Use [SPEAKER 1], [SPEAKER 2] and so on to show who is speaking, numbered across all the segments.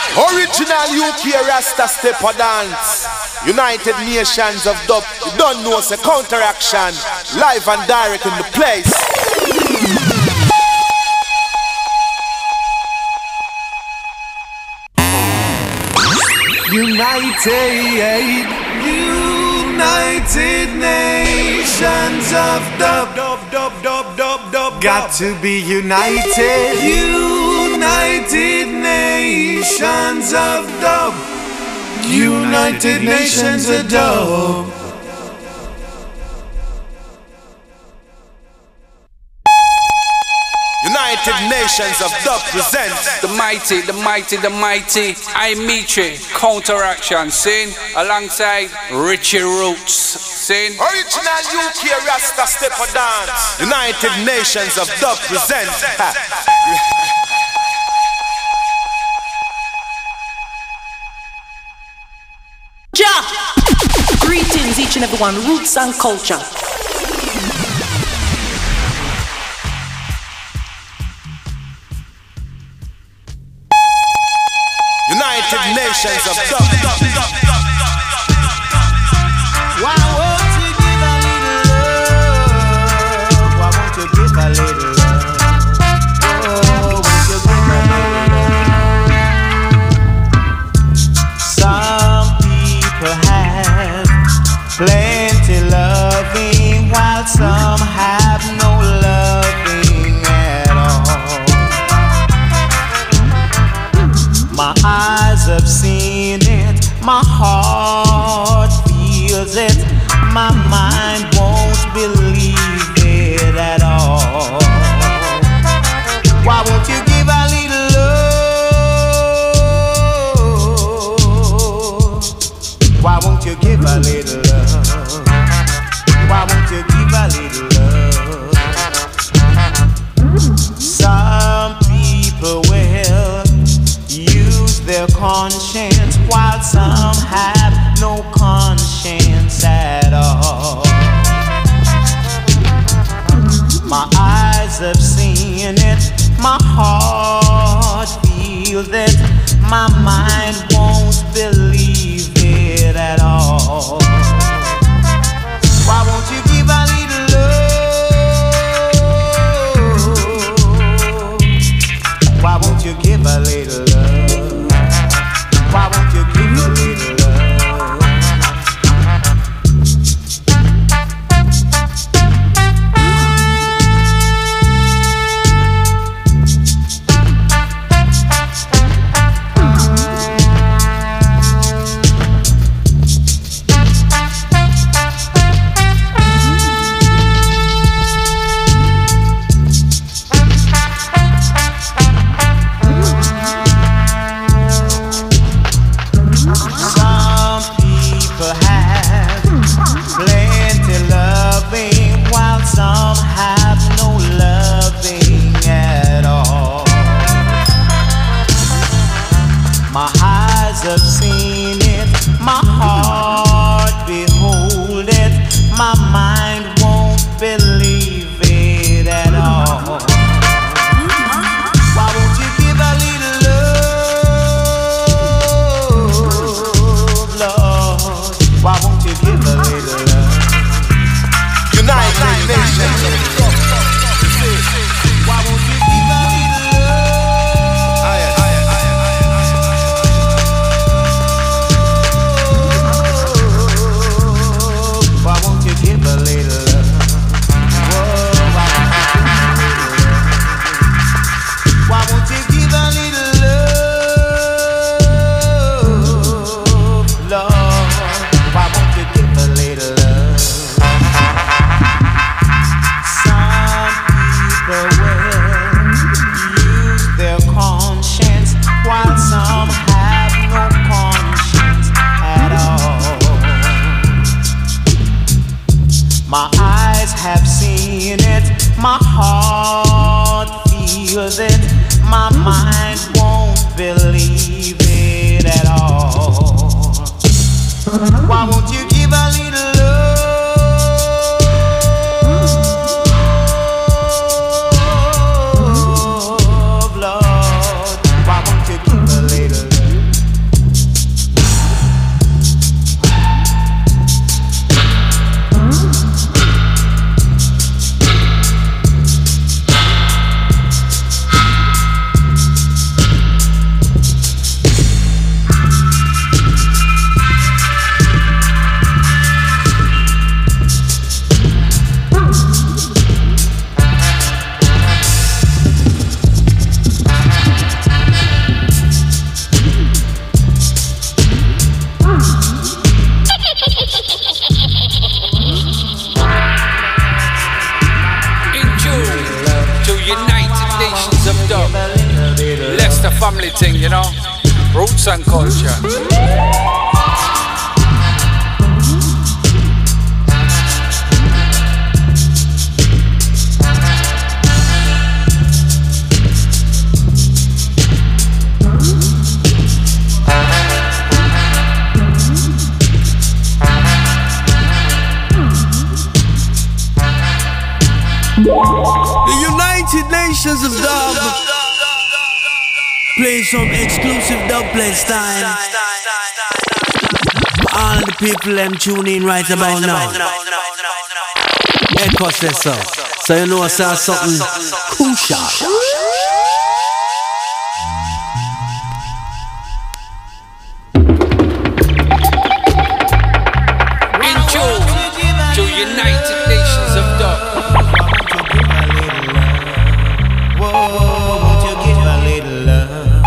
[SPEAKER 1] Original UK Rasta Stepper Dance. United Nations of Dub. You don't know it's a counteraction. Live and direct in the place.
[SPEAKER 2] United Nations of Dub. Got to be united. United Nations of Dub. United Nations of Dub.
[SPEAKER 1] United Nations of Dub presents
[SPEAKER 3] the mighty, the mighty, the mighty I Mitre Counteraction, sing alongside Richie Roots, sing
[SPEAKER 1] Original UK Rasta Stepper Dance. United Nations of Dub presents
[SPEAKER 4] Greetings each and every one, roots and culture.
[SPEAKER 1] United Nations of Dub.
[SPEAKER 2] Why won't you give a little love? Why won't you give a little love? Oh, won't you give a little love? Some people have plenty loving, while some have no loving at all. My eyes have seen it, my heart feels it, my mind won't believe it at all. Why won't you give a little love? Why won't you give a little love? Why won't you give a little love? Some people will use their conscience, while some have no conscience at all. My eyes have seen it, my heart feels it, my mind won't believe it at all. Why won't you give a little love? Why won't you give a little love? Why won't you give a little love? Why won't you give a little love, Lord? Why won't you give a little love?
[SPEAKER 3] family thing, you know. Roots and culture.
[SPEAKER 5] The United Nations of Dub play some exclusive dubplate style. All the people them tune in right about now. Echo says so you know I saw something crucial.
[SPEAKER 3] To United Nations of Dub.
[SPEAKER 2] Won't you give a little love?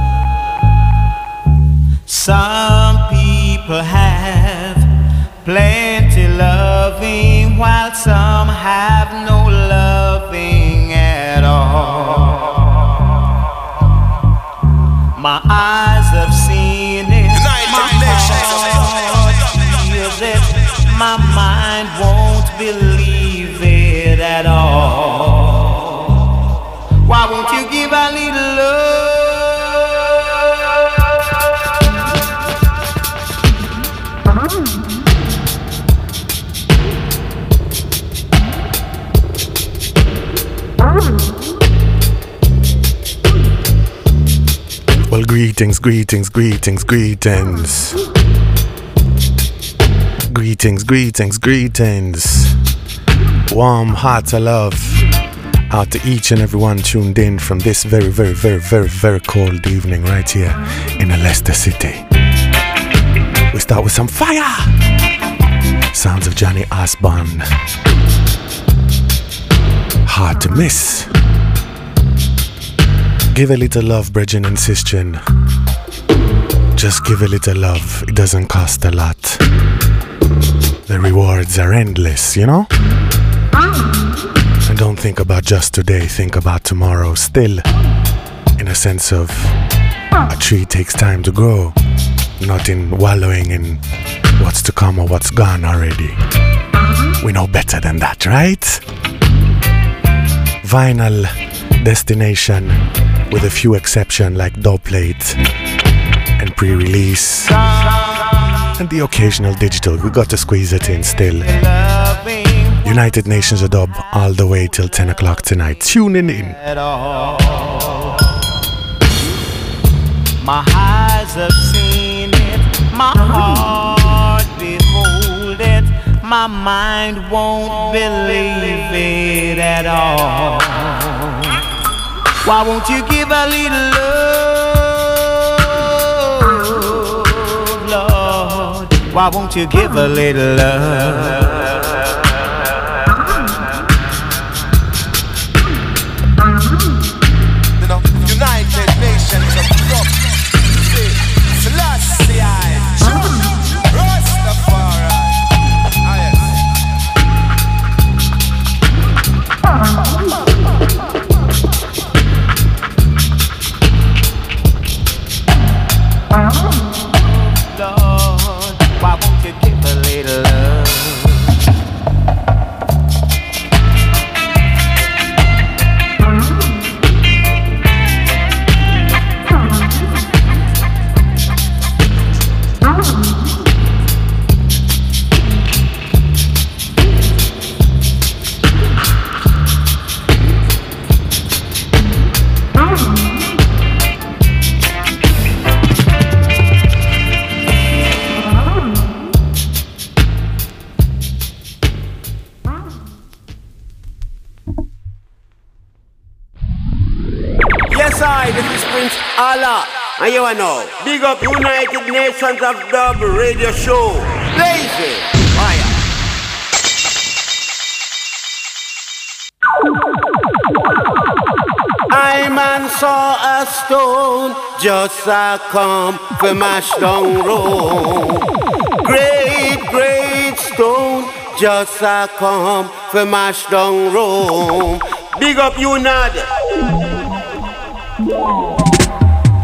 [SPEAKER 2] Some people have plenty loving, while some have no loving at all. My eyes have seen it. My heart feels it. My mind won't believe it at all. Why won't you give a little love?
[SPEAKER 6] Well, greetings. Greetings, warm hearts of love out to each and everyone tuned in from this very, very, very, very, very cold evening right here in Leicester City. We start with some fire. Sounds of Johnny Osborne. Hard to miss. Give a little love, brethren and sistren. Just give a little love. It doesn't cost a lot. The rewards are endless, you know? And don't think about just today, think about tomorrow. Still, in a sense of a tree takes time to grow, not in wallowing in what's to come or what's gone already. We know better than that, right? Vinyl destination, with a few exceptions like dubplate and pre-release and the occasional digital. We got to squeeze it in still. United Nations of Dub all the way till 10 o'clock tonight. Tuning in.
[SPEAKER 2] My eyes have seen it, my heart behold it, my mind won't believe it at all. Why won't you give a little love, Lord? Why won't you give a little love?
[SPEAKER 1] United Nations of Dub. Selassie Rastafari.
[SPEAKER 2] Lord, why won't you give a little love?
[SPEAKER 7] This is Prince Allah, and you know, big up United Nations of Dub radio show. Lazy fire. I man saw a stone just a come for mash down road. Great stone just a come for mash down road. Big up United.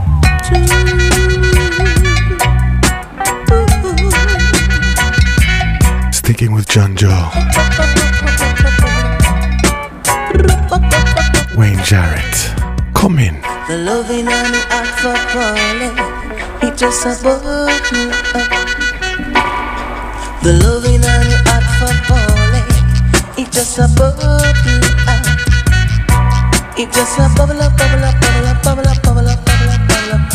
[SPEAKER 6] Speaking with John Joe. Wayne Jarrett. Come in.
[SPEAKER 8] The loving and the act for falling, it just above me up. The loving and the act for falling, it just above me up. It just a bubble up, bubble up, bubble up, bubble up, bubble up, bubble up, bubble up,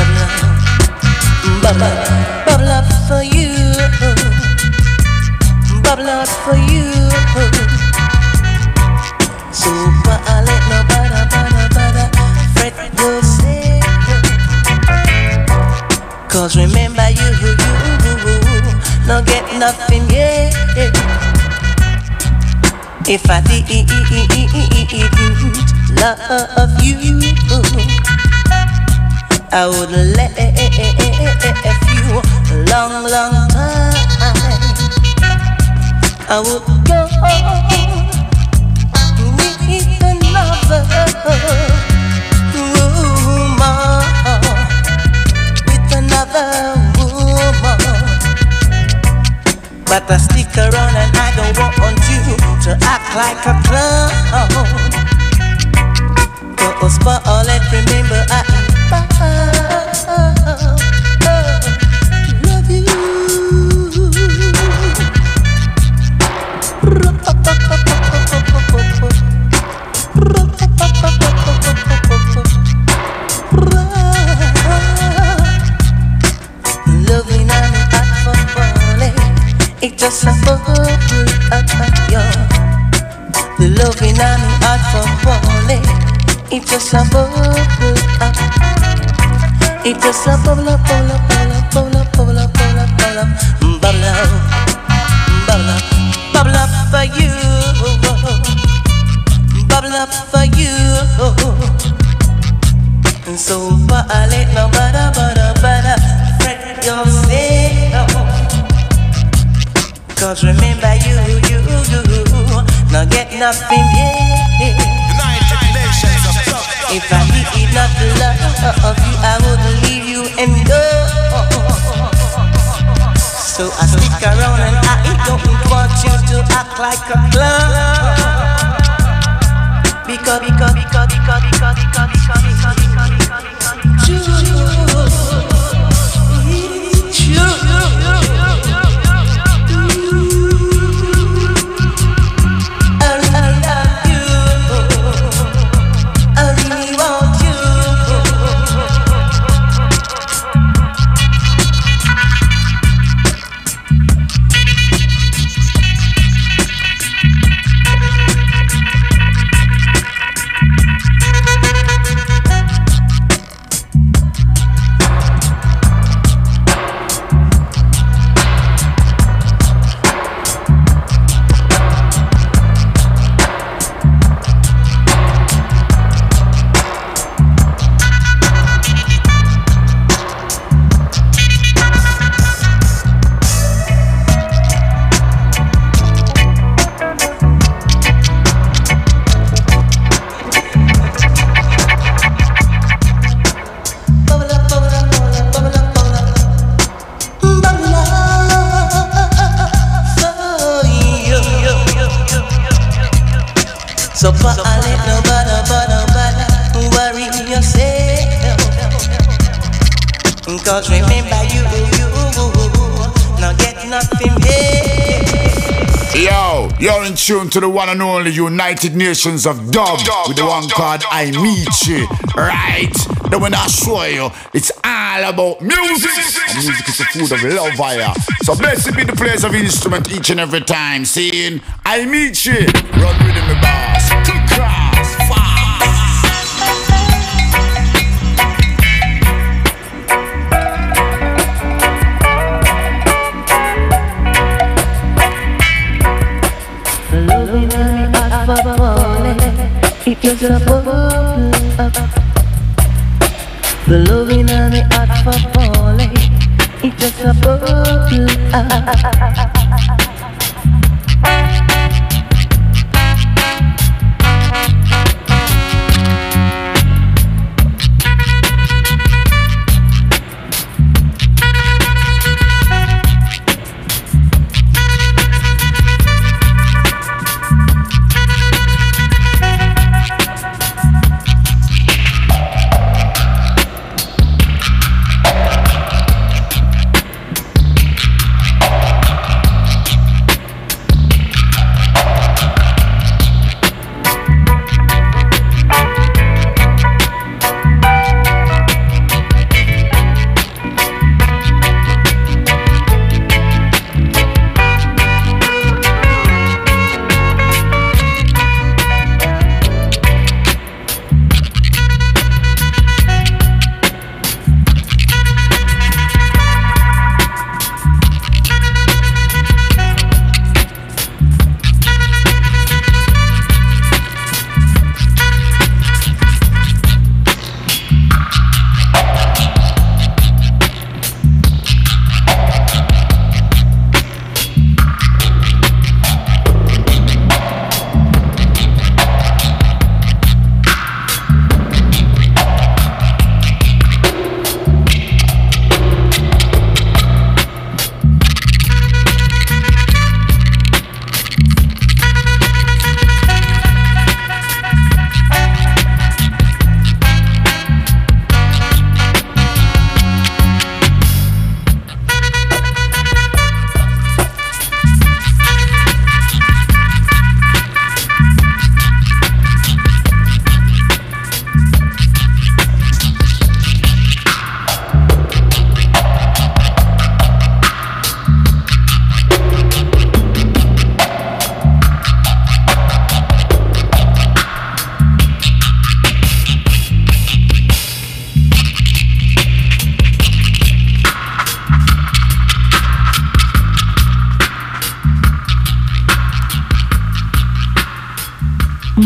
[SPEAKER 8] bubble up, bubble up for you, bubble up for you. So I let no bother fret yourself. 'Cause remember you no get nothing yet. If I didn't love you, I would left you a long, long time. I would go with another woman, with another woman. But I stick around and I don't want you to act like a clown. Cause for all that, remember I love you. Loving and act for falling, it just a bubble up your. The loving and act for falling, it just a bubble up. It just a bubble up, bubble up, bubble up, bubble up, bubble up, bubble up, bubble up, bubble up, bubble up, bubble up for you, bubble up for you. And so far I let no bother fret yourself. 'Cause remember you now get nothing yet. If I did not love you, I would leave you and go. So I stick around and I don't want you to act like a clown. Because so far I let no bother worry yourself. 'Cause remember you now get nothing here.
[SPEAKER 9] Yo, you're in tune to the one and only United Nations of Dub with the one called I Meet You, right? Then when I show you, it's all about music. And music is the food of love, fire. So blessed be the place of instrument each and every time. Saying, I meet you, run with me, boss. To cross,
[SPEAKER 8] it just a bubble up. The loving and the art for falling, it just a bubble up.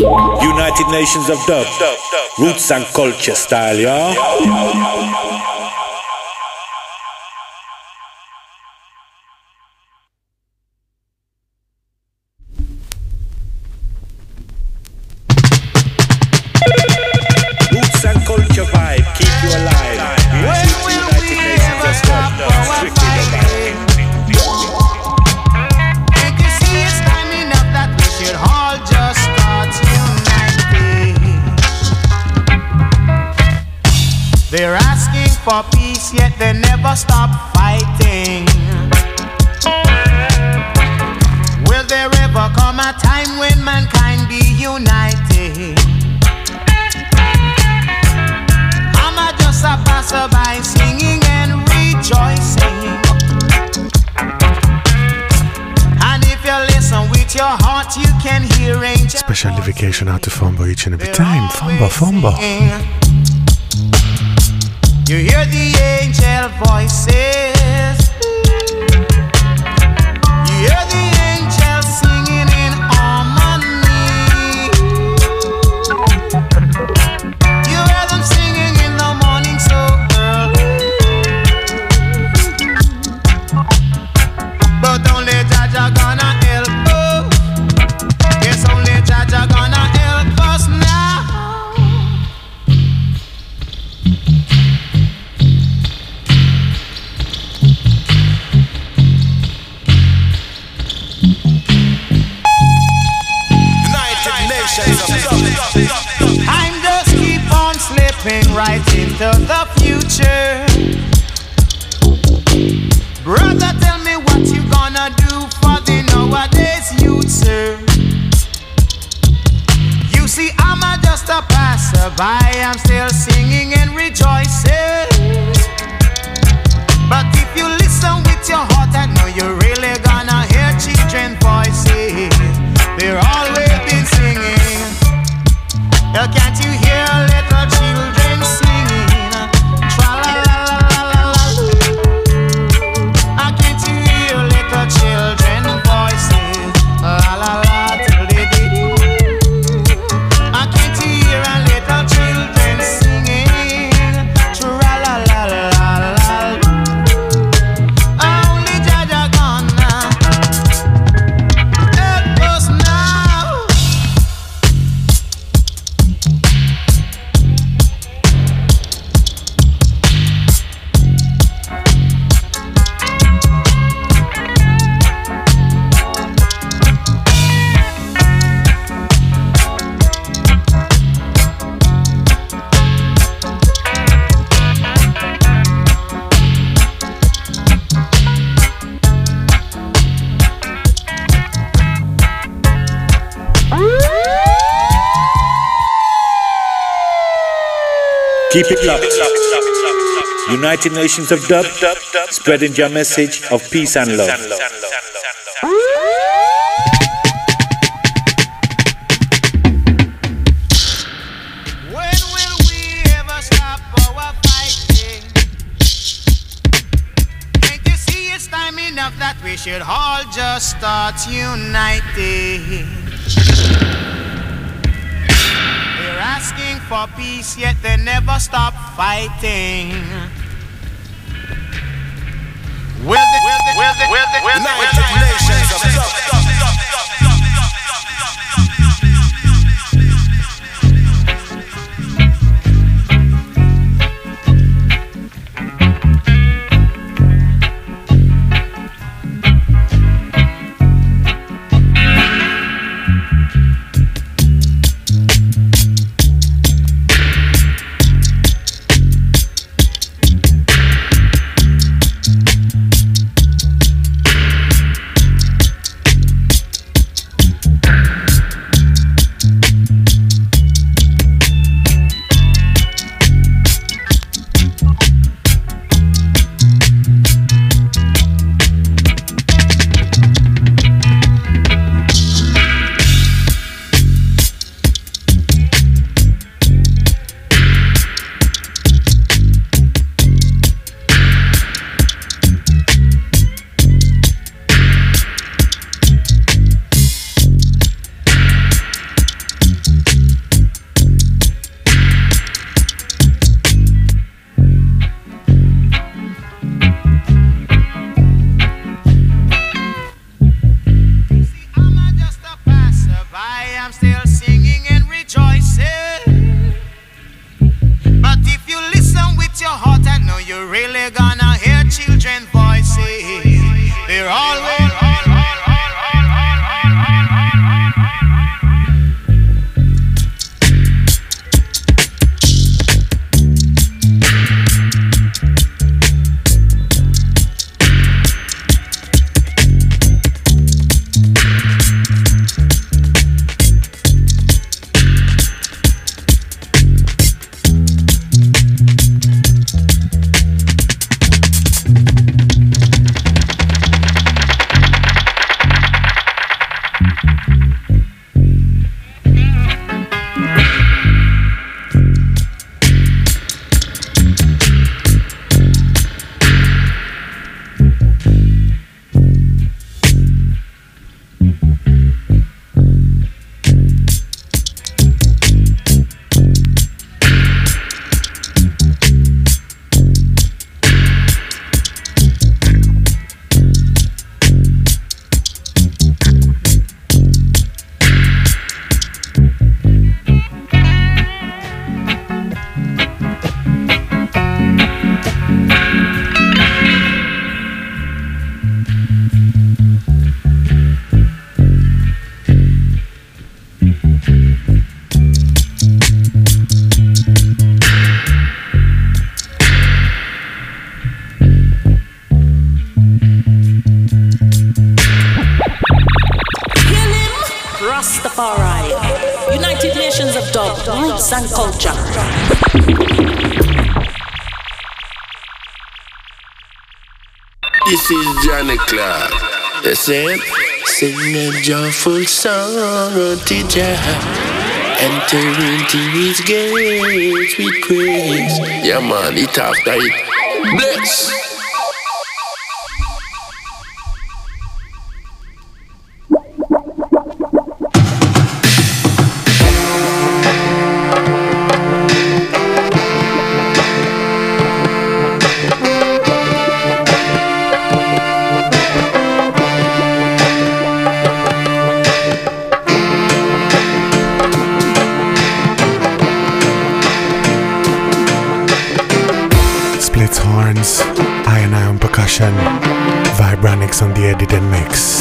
[SPEAKER 10] United Nations of Dub, Roots and Culture style, yeah.
[SPEAKER 2] They're asking for peace, yet they never stop fighting. Will there ever come a time when mankind be united? I'm just a passerby singing and rejoicing. And if you listen with your heart, you can hear angels.
[SPEAKER 6] Special dedication out to Fumbo each and every time. Fumbo.
[SPEAKER 2] You hear the angel voices. You hear the angels singing in harmony. You hear them singing in the morning so early. But only Jaja gonna help us. Yes, only Jaja gonna help us now. Time just keep on slipping right into the future. Brother, tell me what you gonna do for the nowadays youth, sir. You see, I'm just a passerby, I'm still singing and rejoicing. But if you listen with your heart, I know you're really gonna hear children's voices. They're always been singing. Can't you hear little children singing? Tra-la-la-la-la-la. Can't you hear little children voices? La-la-la till they did. Can't you hear little children singing? Tra-la-la-la-la. Only Jaja gonna help us now.
[SPEAKER 10] Keep it locked. United Nations of Dub, spreading your message of peace and love.
[SPEAKER 2] When will we ever stop our fighting? Can't you see it's time enough that we should all just start uniting? They're asking for peace, yet they never stop fighting.
[SPEAKER 1] United Nations of Dub.
[SPEAKER 11] really gonna hear children's voices. They're always
[SPEAKER 4] United Nations of Dub, Roots and Culture.
[SPEAKER 12] This is Johnny Clark. You see? Sing a joyful song unto Jah. Enter into his gates with praise. Yeah man, it after it. Bless.
[SPEAKER 6] Horns, iron percussion, Vibronics on the edited mix.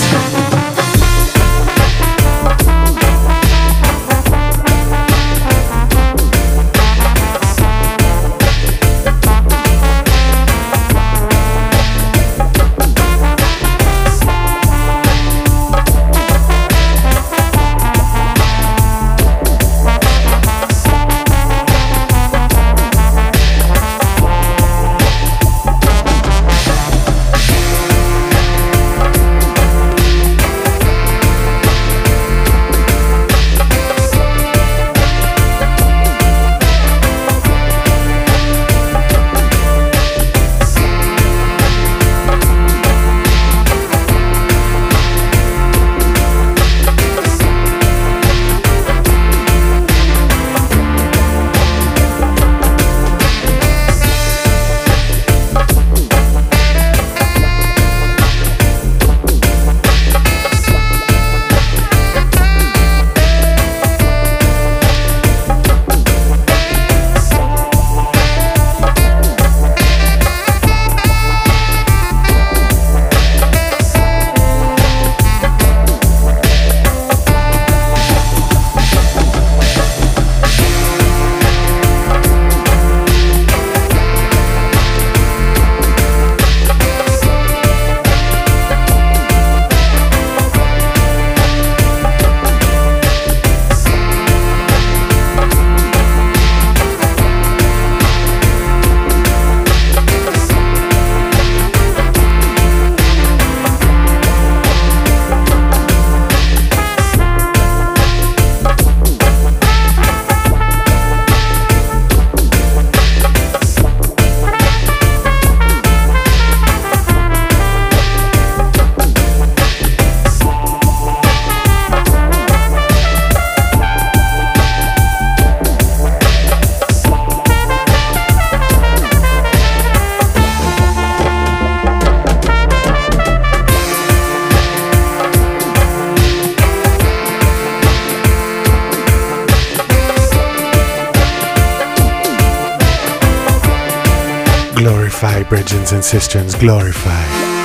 [SPEAKER 6] Glorify, brethren and sisters, glorify.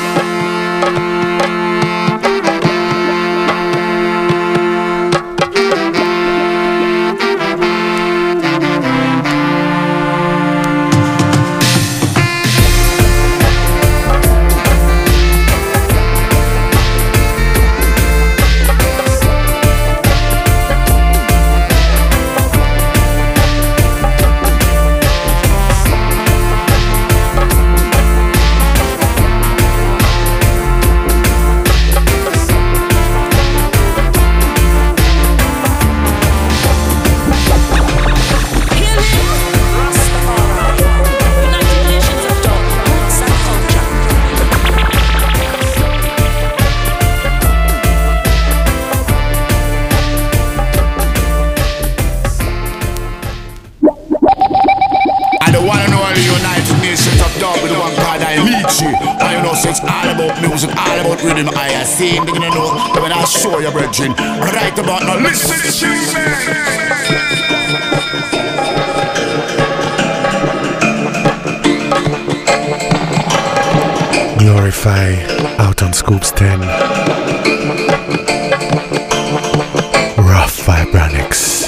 [SPEAKER 9] Right about now, listen to
[SPEAKER 6] Glorify out on Scoops 10. Rough Vibranics.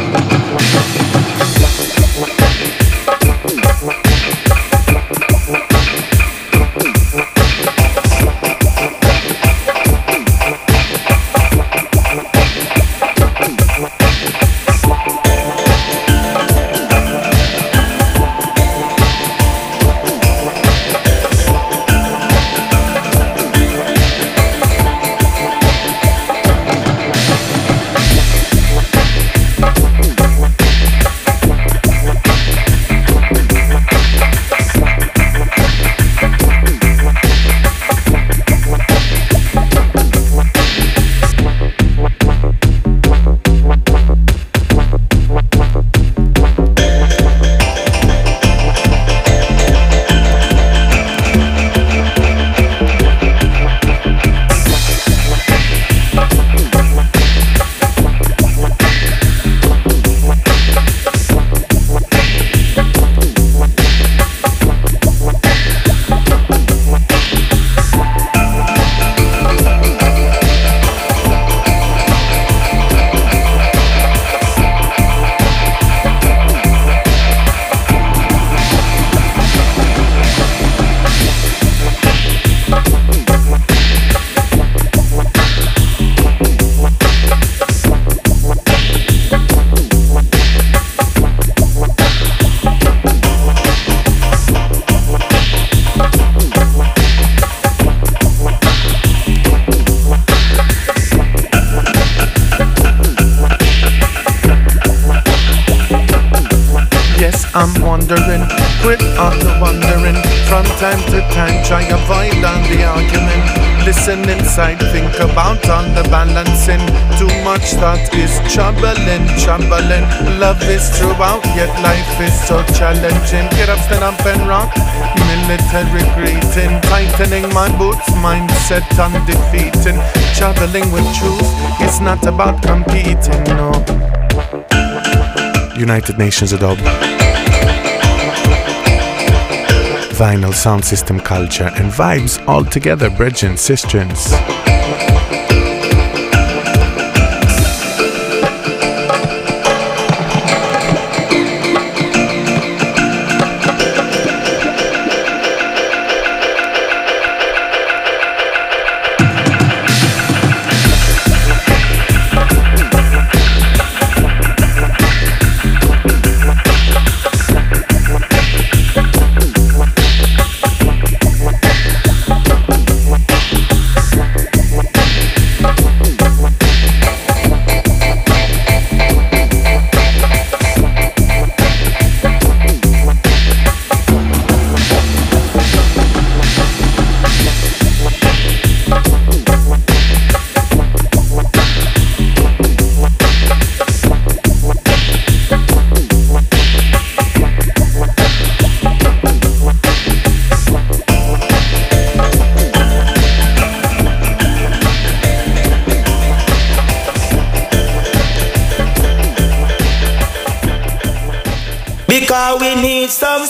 [SPEAKER 13] I'm wondering, quit on the wondering. From time to time, try avoid all the argument. Listen inside, think about all the balancing. Too much thought is troubling. Love is throughout, yet life is so challenging. Get up, stand up and rock. Military greeting, tightening my boots, mindset on defeating. Traveling with truth, it's not about competing, no.
[SPEAKER 6] United Nations of Dub. Vinyl sound system culture and vibes all together, brethren, sisters.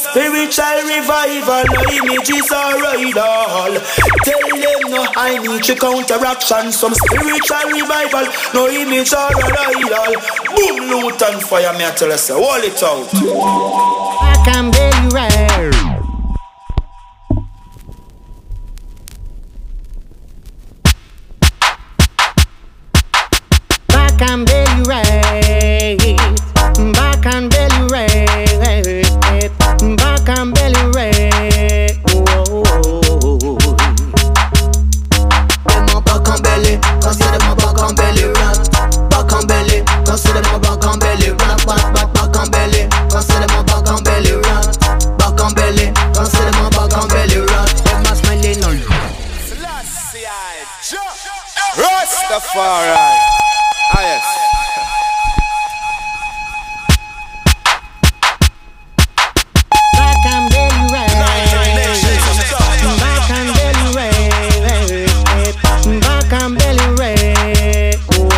[SPEAKER 14] spiritual revival, no images or idol. Tell them no, I need to counteraction. Some spiritual revival, no image or idol. Boom, loot and fire, me I tell us, hold it out.
[SPEAKER 15] I can be rare. Back and belly right, back and belly right, back and belly right.
[SPEAKER 14] Them a back and belly, cause them a back and belly rat. Back and belly, cause them a back and belly rat. Back and belly, cause them a back and belly rat. Back and belly, cause them a back and belly rat. Them a smiling on you.
[SPEAKER 1] Rastafari. Ah, yes.
[SPEAKER 15] Back and belly right, back and belly right, back and belly right.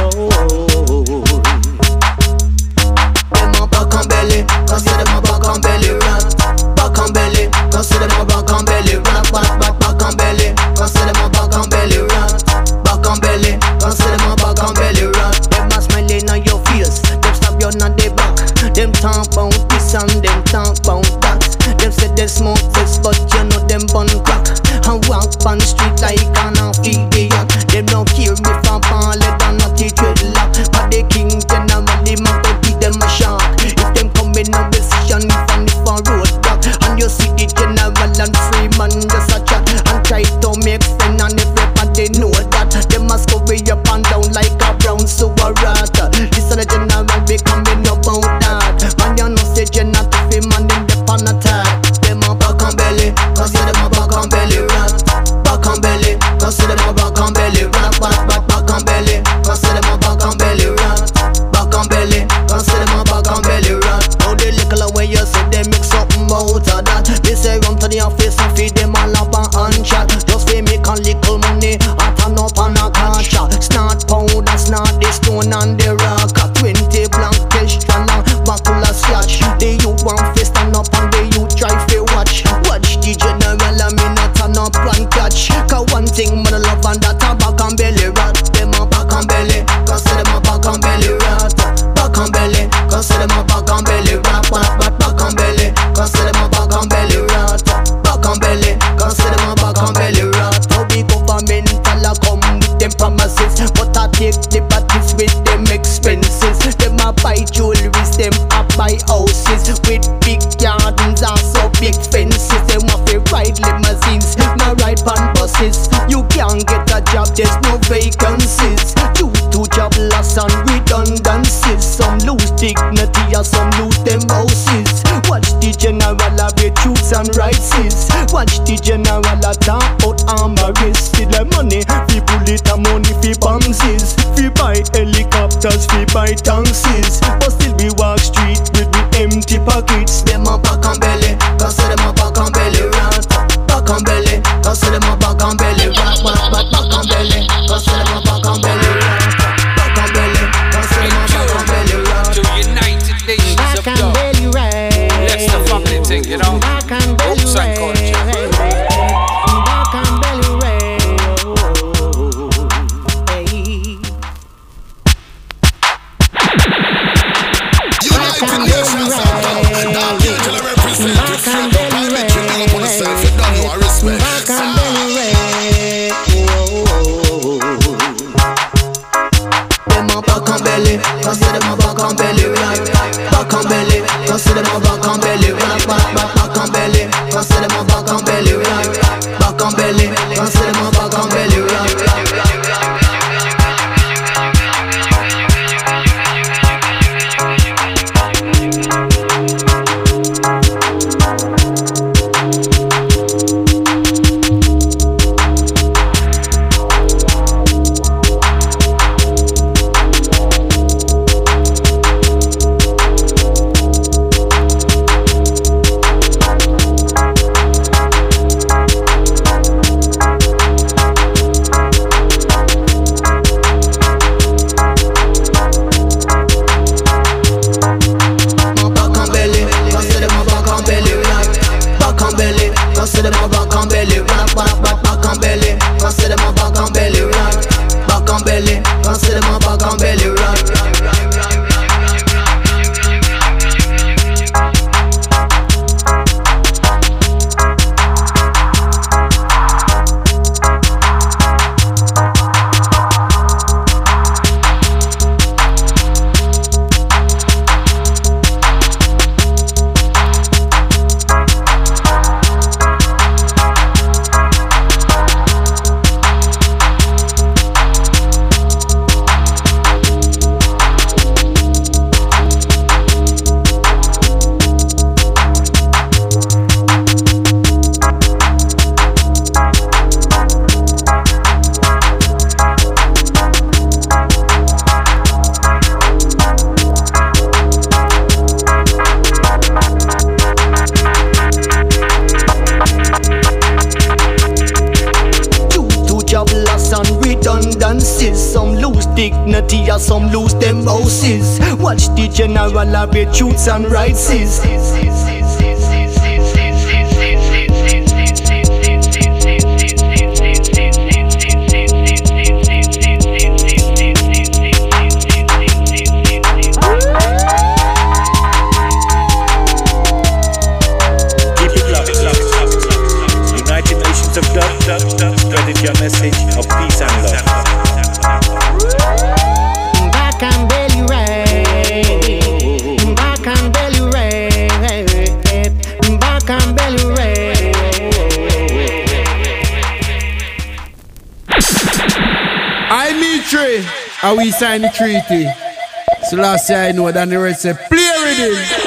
[SPEAKER 14] Them a back and belly, cause them a back and belly rat. Back and belly, cause them a back and belly rat. Back and belly, cause them a back and belly rat. Back and belly, cause them a back and belly rat.
[SPEAKER 15] Them a smiling on your face, them stab you on the back. Them talk about this and them talk about that. Them say they smoke this, but you know them bun crack. And walk on the street like an idiot. Them don't care me for ball, them not teach dreadlock. But the king generally man go give them a shock. If them come in a decision, if a road block, and you see the general and free man just a chat and try to make friend, and everybody know that them must go way up and down like a brown sewer rat. This is the general be coming about that. Man you know say general to feel man in the pan attack.
[SPEAKER 14] Them a back and belly, cause them a back and belly rat. Back and belly, cause them a back and belly rat. Back and belly, cause them a back and belly rat. Back and belly, cause them a back and belly rat.
[SPEAKER 15] Now the little way you say they mix something out of that. They say run to the office and feed them all up and chat. Just for make a little money, I turn up on a catcher. Snort pound and snort the stone and the rock. 20 blank extra long, macula scratch. The youth want to stand up and the youth try to watch. Watch the general and me not turn up and catch. Cause one thing man love and that a back and belly rat.
[SPEAKER 14] Them a back and belly, cause them a back and belly rat. Back and belly, cause them a back and belly rat. Back and belly, cause them a back and belly rat. Back and belly, cause them a back and belly rat.
[SPEAKER 15] How the governmental a come with them promises, but I take the parties with them expenses. Them a buy jewelries, them a buy houses with big gardens and so big fences. Them a fi ride limousines, no ride pan buses. You can't get a job, there's no vacancies. Due to job loss and redundancies, some lose dignity and some lose them houses. Watch the general of the truths and rights. Watch the general a talk out armories. See the money, fi bullet and money fi bombs. Fi buy helicopters, fi buy tanks. But still we walk street with the empty pockets.
[SPEAKER 14] Them a back and belly, cause them a back and belly rat. Back and belly, cause them a back and belly rat. Back and belly, cause them a back and belly rat. Back and belly, cause them a back and belly rat.
[SPEAKER 3] To United Nations of Dub. That's the fucking thing, you know. Roots and culture.
[SPEAKER 15] Back and belly ray.
[SPEAKER 9] United Nations of Dub. Now here to represent the family, private tribunal,
[SPEAKER 15] dignity as some lose them houses. Watch the general of the truths and rights.
[SPEAKER 10] Of dub, spreading your message of peace and love.
[SPEAKER 14] Back and belly rain, back and belly rain, back and belly rain.
[SPEAKER 16] I Mitri, and we sign the treaty. So last year I know that the rest say play with it.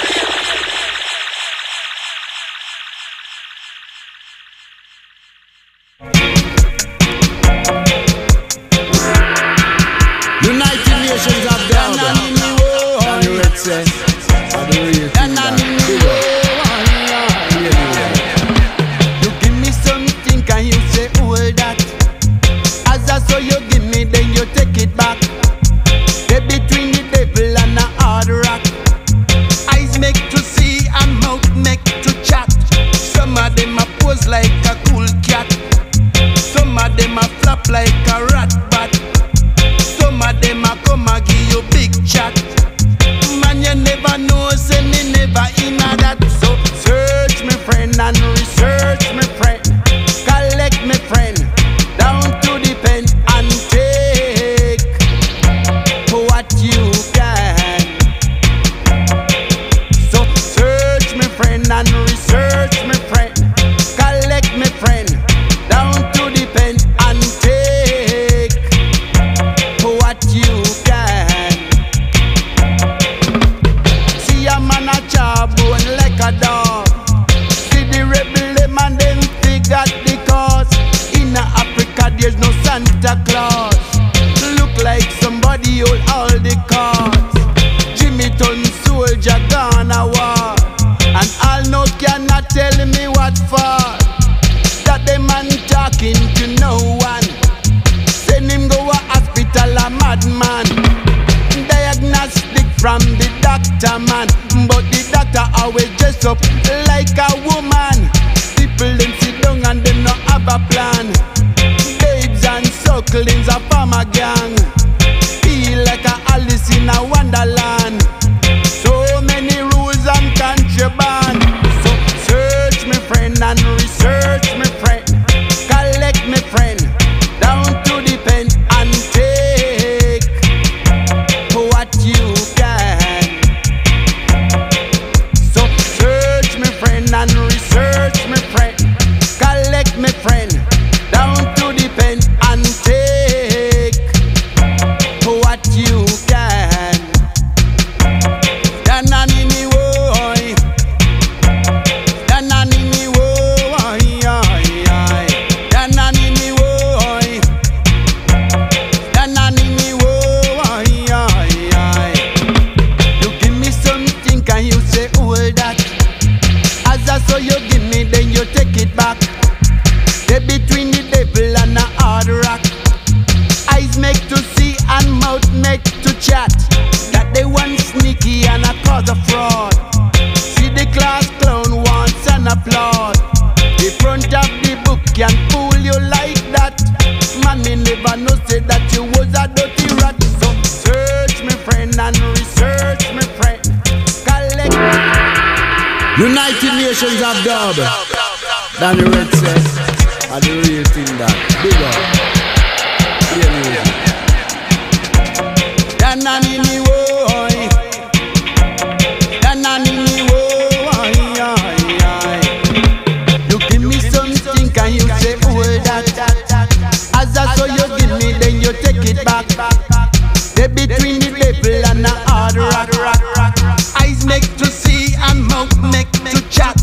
[SPEAKER 16] United Nations of Dub. Danny Red says, I do real thing that. Big up. Danny boy. Danny boy. You give me something, can you say all that? As I saw you give me, then you take it back. They between the devil and the hard rock. Eyes make to see and mouth make to chat.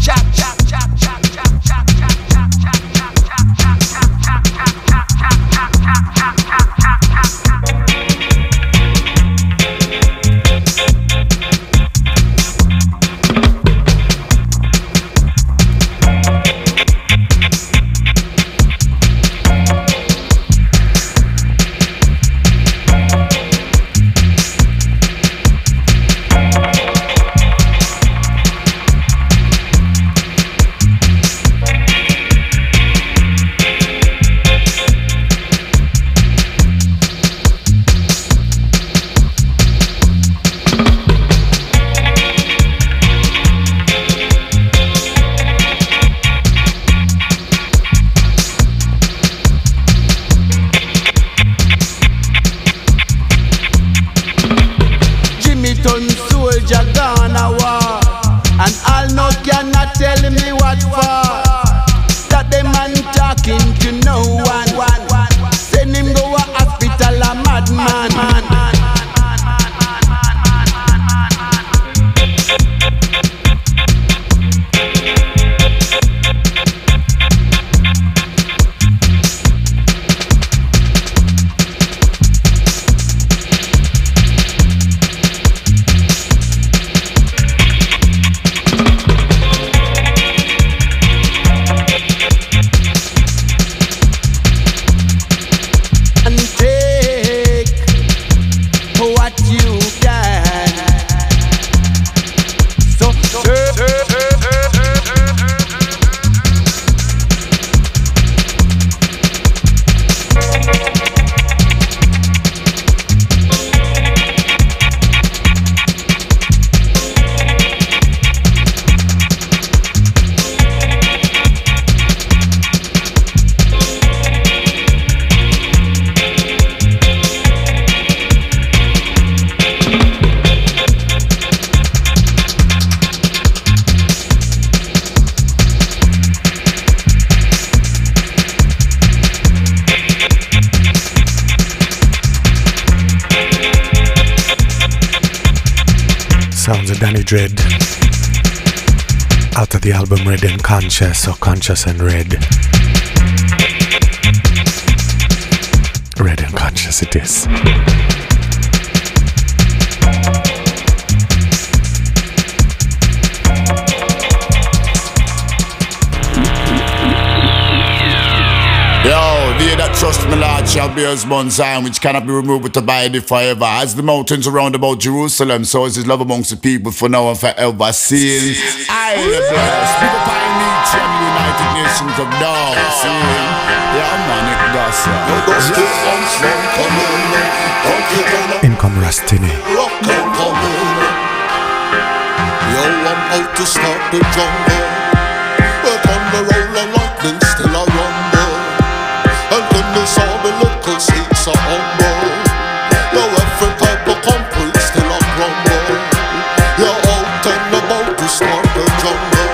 [SPEAKER 6] Dread. Out of the album Red and Conscious, or Conscious and Red. Red and Conscious it is.
[SPEAKER 9] Yo, they that trust me, Lord, shall be as Mount Zion, which cannot be removed with the body forever. As the mountains around about Jerusalem, so is his love amongst the people for now and forever. Seeing I bless. People find me in the United Nations of Dog. Seeing, yeah, man, it does.
[SPEAKER 6] In come Rastini.
[SPEAKER 17] Yo, I'm out to start the jungle, but on the roll of lightning still I rumble. And then there's all the little seeds are humble. Yo, every type of concrete still I crumble. You're out and about to start the jungle,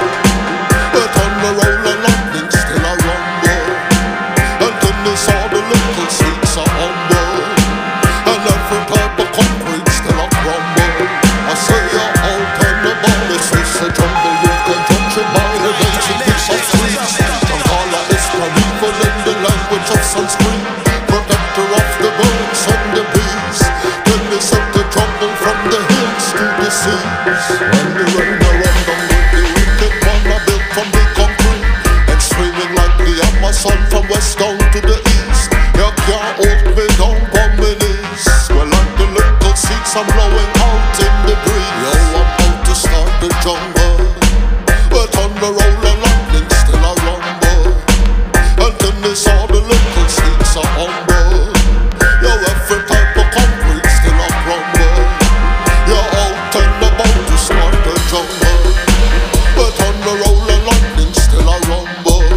[SPEAKER 17] but on the roll of lightning still I rumble. And then there's all the little seeds are humble. And every type of concrete still I crumble. I say you're out and about. This is a jungle, you can touch it by the dancing piece of trees. Kampala is primeval in the language of Sanskrit, protector of the birds and the bees. Then they set the jungle from the hills to the seas. When the rain around them with the wicked one I built from the concrete, and screaming like the Amazon from west down to the east. You can't hold me down on my knees. Well, like the little seeds I'm blowing out in the breeze. Yo, I'm out to start the jungle, but on the roll of lightning still I rumble. And then there's all the little seeds are humble. Yo, every type of concrete still I crumble. You're out and about to start the jungle, but on the roll of lightning still I rumble.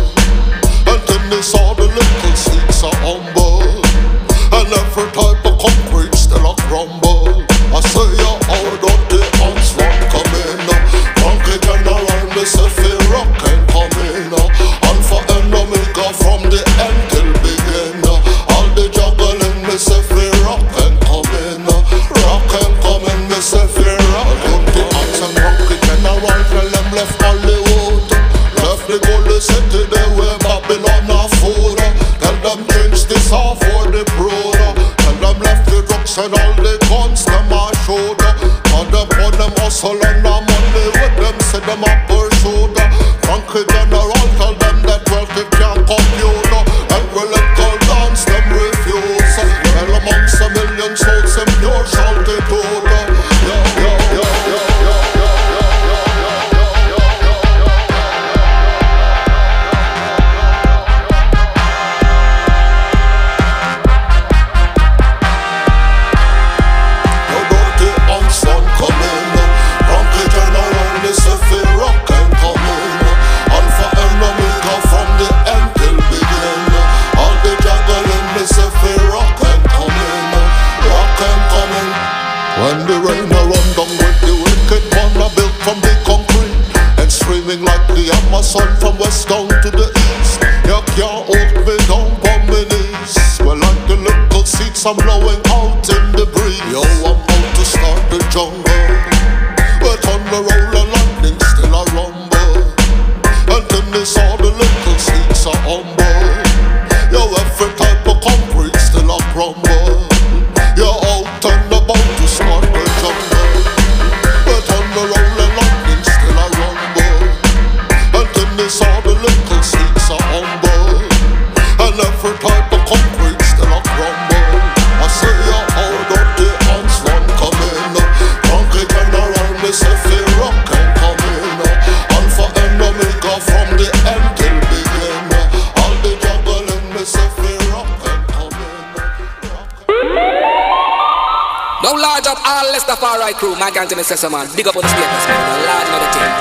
[SPEAKER 17] And then there's all the little seeds are humble. And every type of concrete still I crumble. I say you're out of the onslaught coming. Funky general, Miss Rock and coming. Alpha and Omega from the end till begin. All the juggling, Miss Rock and coming. Rock and coming, Miss Rock. Put the axe and funky general, tell them left Hollywood. Left the golden city there where Babylon are food. Tell them change this off for the broad. Tell them left the drugs and all the guns them are showed. And them on them hustle and the money with them say them up pursued. Funky general tell them that wealth it can't compute. Every little dance them refuse. Tell amongst a million souls them pure saltitude. Yo, yo, yo, yo, yo, yo, yo, yo, yo, yo, yo, dirty onslaught coming. Funky general, Miss Rock and coming. Alpha and Omega from the end till begin. All the juggling, Miss Rock and coming. Rock and coming. When the rain around down with the wicked one I built from the concrete, and screaming like the Amazon from west down to the east. You can't hold me down on my knees. Well, like the little seeds I'm blowing out in the breeze. Yo, I'm out to start the jungle, but on the roll of lightning still I rumble. And then there's all the little seeds are humble. Yo, every type of concrete still I crumble. You're out and about to start the jungle, but on the roll of lightning still I rumble. And then there's all the little seeds are humble. And every type of concrete still I crumble. I say you're out of the onslaught coming. Funky general, Miss Rock and coming. Alpha and Omega from the end till begin. All the juggling, Miss Rock and coming.
[SPEAKER 18] Now large up all Rastafari crew, my gang to the Sessa man. Big up on the status, man. Now large another thing.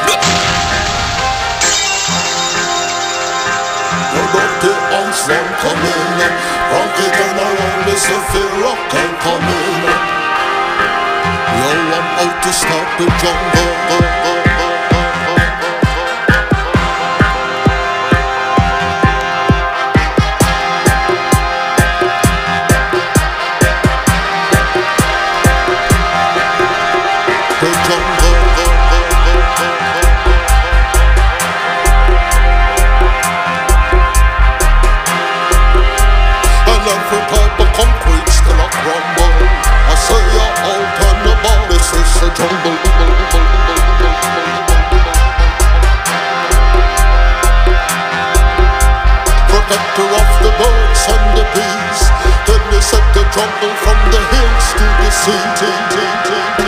[SPEAKER 17] You got the onslaught coming. Funky general, Miss Rock and coming. Yo, I'm out to start the jungle. The jungle. protector of the birds and the bees. Then they set the jungle from the hills to the sea.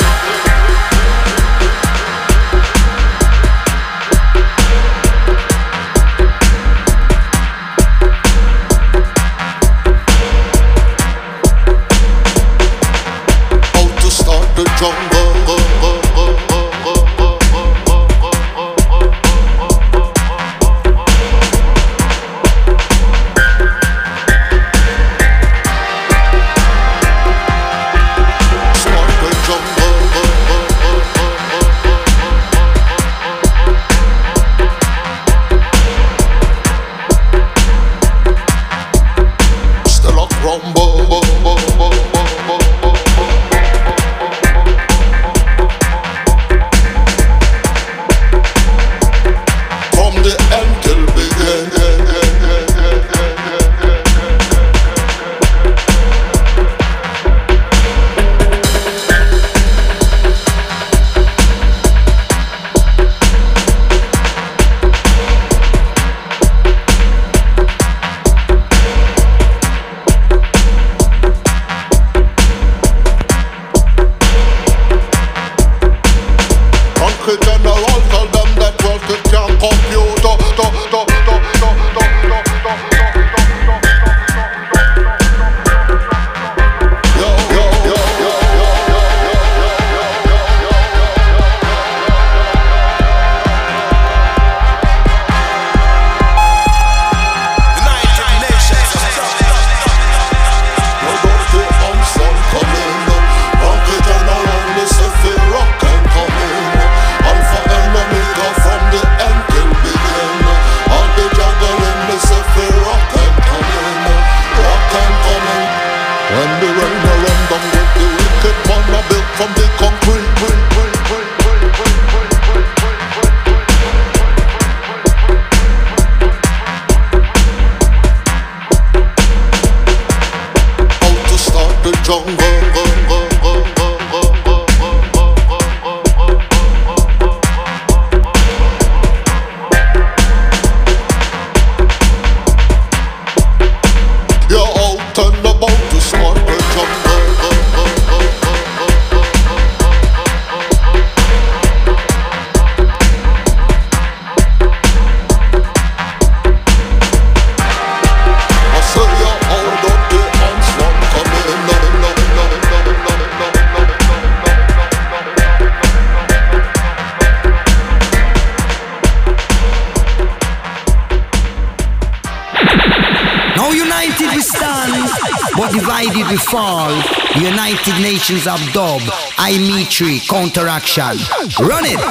[SPEAKER 19] United Nations of Dub, Imetri, Counteraction. Run it!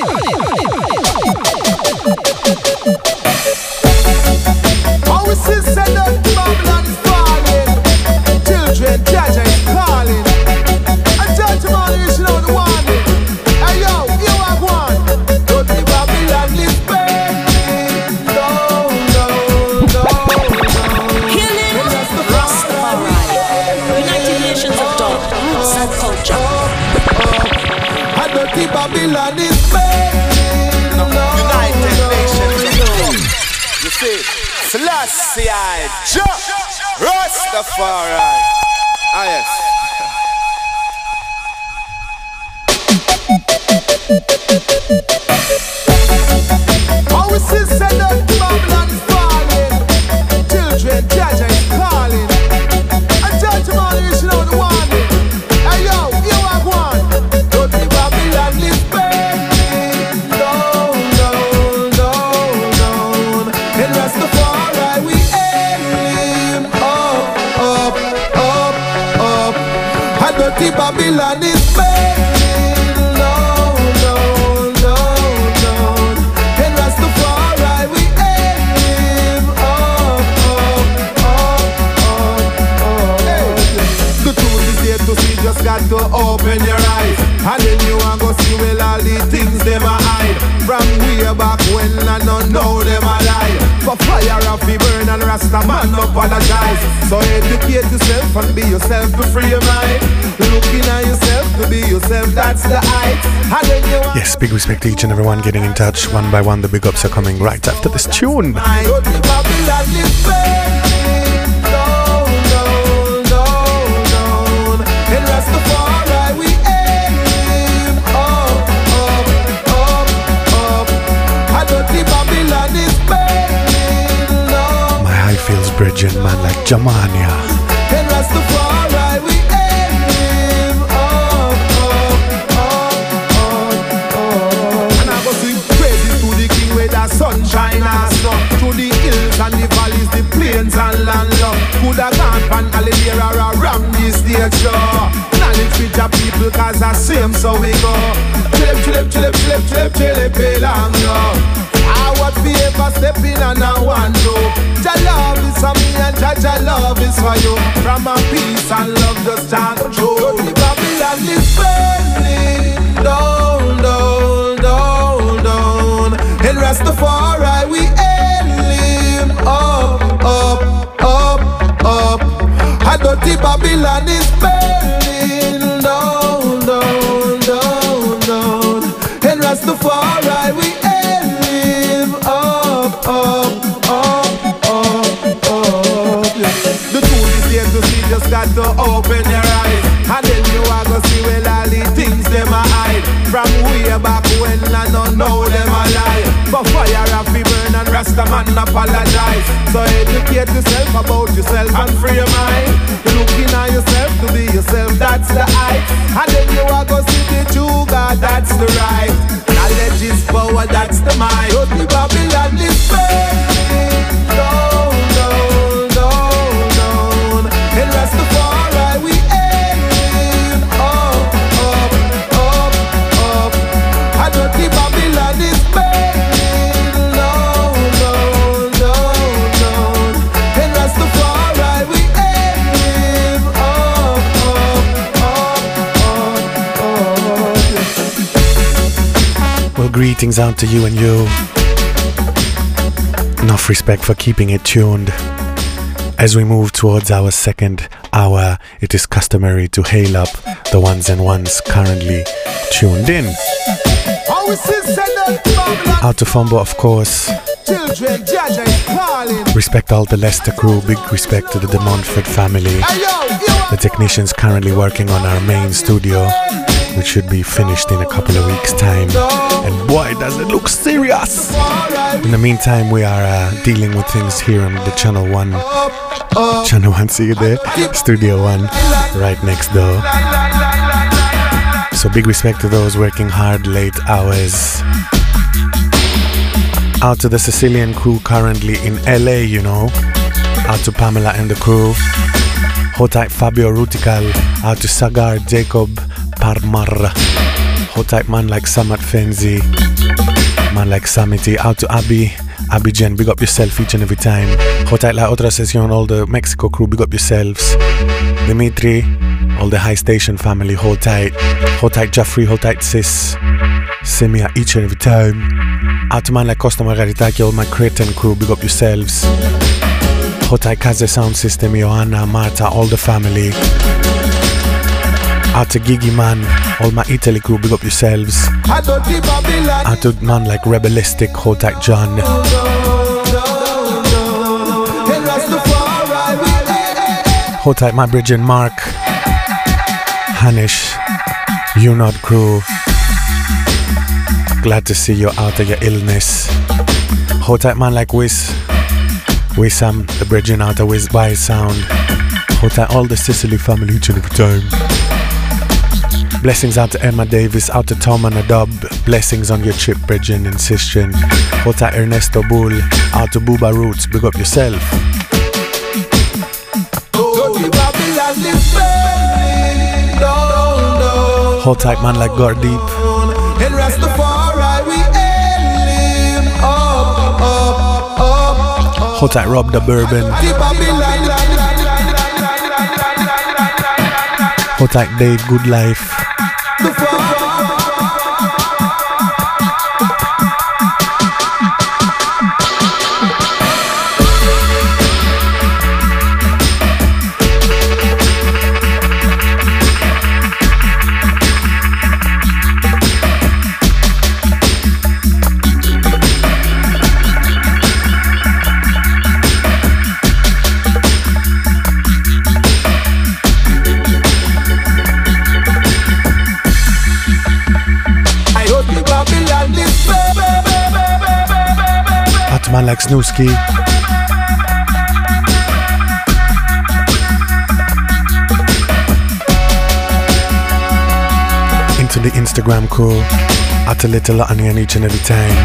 [SPEAKER 20] How is this said that Babylon's falling? Children, Jaja is calling. And Judgment is not the warning. Hey yo, you have one. Don't be Babylon is burning. No, no, no, no.
[SPEAKER 4] Killing Rastafari. United Nations of Dub, Roots and Culture.
[SPEAKER 20] And don't be Babylon is burning. No,
[SPEAKER 1] United Nations. You see, Selassie, Rastafari. Ah, yes.
[SPEAKER 20] How is this said that Babylon's falling? Children, Jaja is calling. And Judgment is not the warning. Hey yo, you have one. Don't be Babylon is burning. No, no, no, no. In Rastafari we aim up, up, up, up. And dirty Babylon is burning. No, no, no, no. In Rastafari we aim up, up, up, up, up. Hey. The truth is here to see, just got to open your eyes. And then you are go see well all the things them a hide. From way back when I don't know them a lie. For fire off the burn and Rasta man apologize. So educate yourself and be yourself to free your mind. Looking at yourself to be yourself, that's the height. And then you are
[SPEAKER 6] Yes, big respect to each and everyone getting in touch. One by one, the big ups are coming right after this tune.
[SPEAKER 20] Babylon Babylon is burning down, down, down, down. In Rastafari we aim up, up, up, up. I don't think Babylon is burning down.
[SPEAKER 6] My high feels bridging, man, like Jamania.
[SPEAKER 20] In Rastafari we aim up, up, up, up, up. And I go sing praises to the king where the sunshine and snow. Through the hills and the valleys, the plains and land love. Coulda gone pan Galilea or around the stage show. Knowledge with the people cause the same so we go. Chillip, chillip, chillip, chillip, chillip, chillip, belong now. I want to ever step in and I want to. Jah love is for me and Jah love is for you. From a peace and love just chant through. The Babylon is burning down, down, down, down. In Rastafari we aim up, up, up, up. I don't think Babylon is burning down, down, down, down. In Rastafari we aim up, up, up, up, up. The truth is here to see, just got to open your eyes. And then you are gonna see well all the things them a hide. From way back when I don't know them a lie. But fire have to burn and Rasta man apologize. So educate yourself about yourself and free your mind. Looking at yourself to be yourself, that's the height. And then you are gonna see the true God, that's the right. Knowledge is power, that's the mind. But the Babylon is burning down, down, down, down. In Rastafari we aim up, up, up, up. I don't think Babylon is burning down, down, down, down. In Rastafari we aim up, up, up, up.
[SPEAKER 6] Well, greetings out to you and you. Enough respect for keeping it tuned. As we move towards our second hour, it is customary to hail up the ones and ones currently tuned in. Out to Fumbo, of course.
[SPEAKER 20] Children, Jaja is calling.
[SPEAKER 6] Respect all the Leicester crew. Big respect to the De Montfort family. The technicians currently working on our main studio, which should be finished in a couple of weeks' time. And boy, does it look serious! In the meantime, we are dealing with things here on the Channel 1. Channel 1, see you there? Studio 1, right next door. So big respect to those working hard late hours. Out to the Sicilian crew currently in LA, you know. Out to Pamela and the crew. Hold tight Fabio Rutical. Out to Sagar Jacob Parmar. Hold tight man like Samat Fenzi. Man like Samity. Out to Abby Jen, big up yourself each and every time. Hold tight La Otra Session, all the Mexico crew, big up yourselves. Dimitri, all the High Station family, hold tight. Hold tight Jeffrey, hold tight Sis. Simia each and every time. Out to man like Costa Margaritaki, all my Cretan crew, big up yourselves. Hold tight Kaze Sound System, Johanna, Marta, all the family. Out to Gigi man, all my Italy crew, big up yourselves. Out to man like Rebelistic, hold tight John. Hold tight my Bridge and Mark. Hanish, Unod crew. Glad to see you out of your illness. Hold tight man like Wissam, the Bridging out of Wiz by Sound. Hold tight all the Sicily family each and every time. Blessings out to Emma Davis, out to Tom and Adub. Blessings on your trip, Bridging and Sistren. Hold tight Ernesto Bull, out to Booba Roots, big up yourself. Hold tight man like Gardeep.
[SPEAKER 20] In Rastafari we aim up, up, up.
[SPEAKER 6] Hold tight Rob the Bourbon. Hold tight Dave Good Life. like Snooski. Into the Instagram crew, at a little on and each and every time.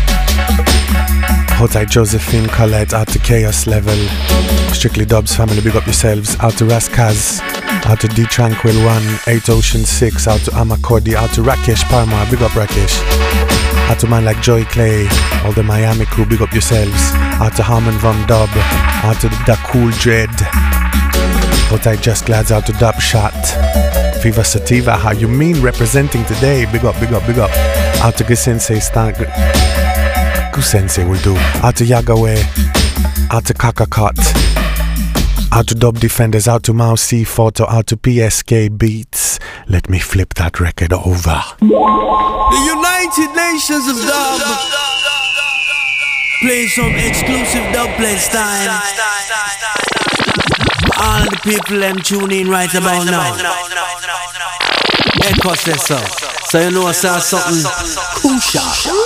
[SPEAKER 6] Hot Eye Josephine, Colette, out to Chaos Level. Strictly Dubs family, big up yourselves. Out to Raskaz, out to D Tranquil 1, 8 Ocean 6, out to Amakodi, out to Rakesh Parma, big up Rakesh. Out to man like Joy Clay, all the Miami crew, big up yourselves. Out to Harmon Von Dub, out to the Cool Dread. Hot Eye Just Glads, out to Dub Shot. Viva Sativa, how you mean representing today? Big up, big up, big up. Out to Gusensei Stan. Gusensei will do. Out to Yagawe. Out to Kakakot. Out to Dub Defenders. Out to Mao C Photo. Out to PSK Beats. Let me flip that record over.
[SPEAKER 5] The United Nations of Dub. Play some exclusive dub play style. All the people them tune in right about now. Echo says so you know I saw something crucial.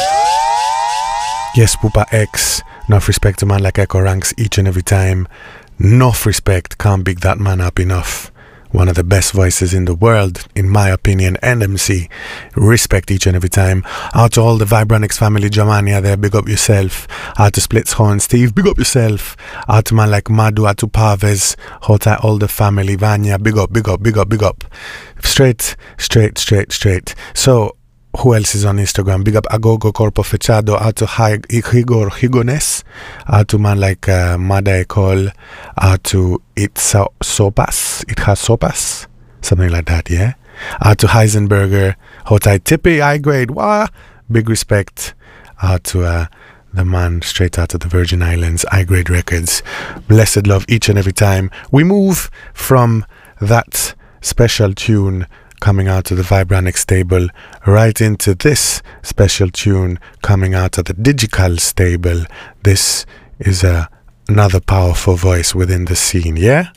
[SPEAKER 6] Yes, Pupa X. Enough respect to man like Echo ranks each and every time. Enough respect, can't big that man up enough. One of the best voices in the world, in my opinion, NMC. Respect each and every time. Out to all the Vibronix family, Jamania there, big up yourself. Out to Splits Horn, Steve, big up yourself. Out to man like Madu, out to Paves. Out to all the family, Vanya, big up, big up, big up, big up. Straight. So, who else is on Instagram? Big up Agogo Corpo Fechado. Out to Igor Higones. Out to man like Mada Ecole. Out to It has Sopas. Something like that, yeah? Out to Heisenberger. Hotai Tippy, high grade. Wah! Big respect. Out to the man straight out of the Virgin Islands, high grade records. Blessed love each and every time. We move from that special tune coming out of the Vibronic stable right into this special tune coming out of the Digical stable. This is another powerful voice within the scene, yeah?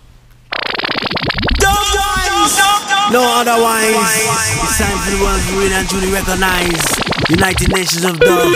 [SPEAKER 5] No otherwise. It's time for the world to really and truly recognize United Nations of Dub.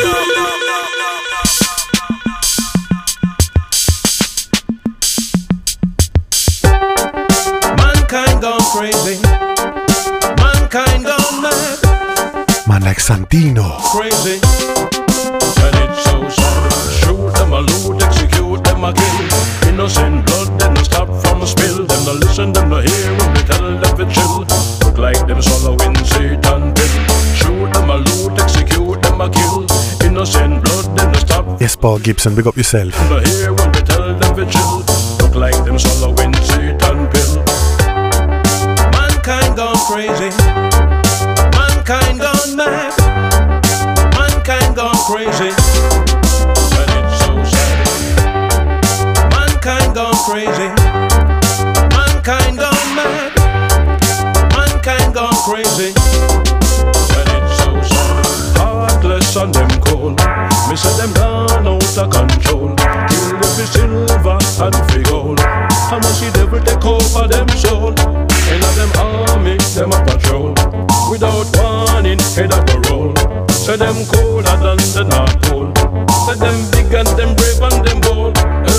[SPEAKER 21] Mankind gone crazy. Mankind gone mad.
[SPEAKER 6] Man like Santino.
[SPEAKER 21] Crazy. And it's so sad. Shoot them, a loot, execute them, a kill. Innocent blood, them no stop from a spill. Them no listen, them no hear when we tell them to chill. Look like them swallowing Satan pill. Shoot them, a loot, execute them, a kill. Innocent blood, them no stop.
[SPEAKER 6] Yes, Paul Gibson, big up yourself.
[SPEAKER 21] Them no hear when we tell them to chill. Look like them swallowing Satan pill. Mankind gone crazy. Mankind gone mad. Mankind gone crazy. And it's so sad. Mankind gone crazy. Mankind gone mad. Mankind gone crazy. And it's so sad. Heartless and them cold. Me say them gone out of control. Kill them for silver and for gold. How much the devil take over them soul? In them army, them a patrol. Without warning, head up a roll. So them colder than the North Pole. So them big and them brave and them bold.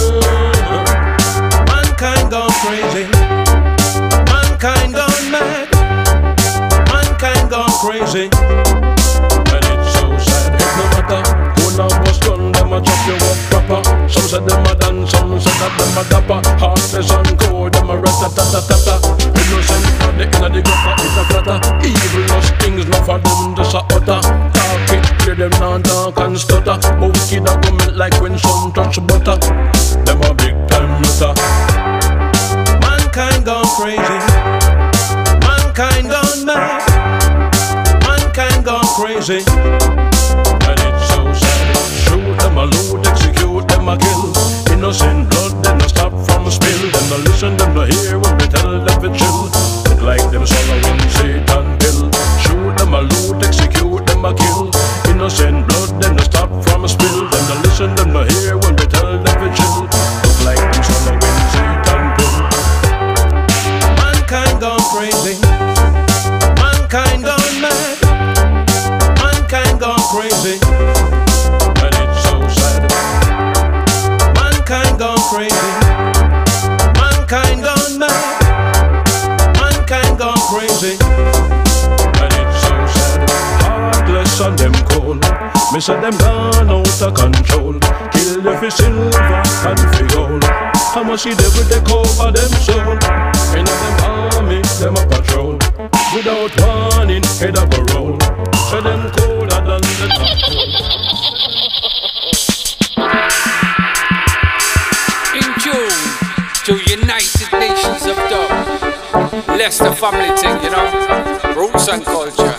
[SPEAKER 21] Mankind gone crazy. Mankind gone mad. Mankind gone crazy. And it's so sad. It no matter who now was gun, them a chop you up proper. Some said them a dance, some said that them a dapper. Heartless and cold, them a rat-a-tat-a-tat-a. Innocent for the inner the gutter, it's a flatter. Evil lost things, not for them just a utter. Talk it, clear them now talk and stutter. But wicked a go melt like when sun touch butter. Them a big time nutter. Mankind gone crazy. Mankind gone mad. Mankind gone crazy. And it's so sad. Shoot them a loot, execute them a kill. Innocent blood, them no stop from a spill. Them no listen, them no hear when we tell them to chill. Look like them swallowing Satan pill. Shoot them a loot, execute them a kill. Innocent blood, them no stop from a spill. Them no listen, them no hear when we tell them to chill. Look like them swallowing Satan pill. Mankind gone crazy. Mankind gone mad. Mankind gone crazy. And it's so sad. crazy. Mankind gone mad. Mankind gone crazy. And it's so sad. Heartless and them cold. Me say them gone out of control. Kill you for silver and for gold. How much the devil take over them soul? In them army, them a patrol. Without warning, head up a roll. So them colder than the top.
[SPEAKER 3] In June, to United Nations of Dub. Leicester family thing, you know. Roots and culture.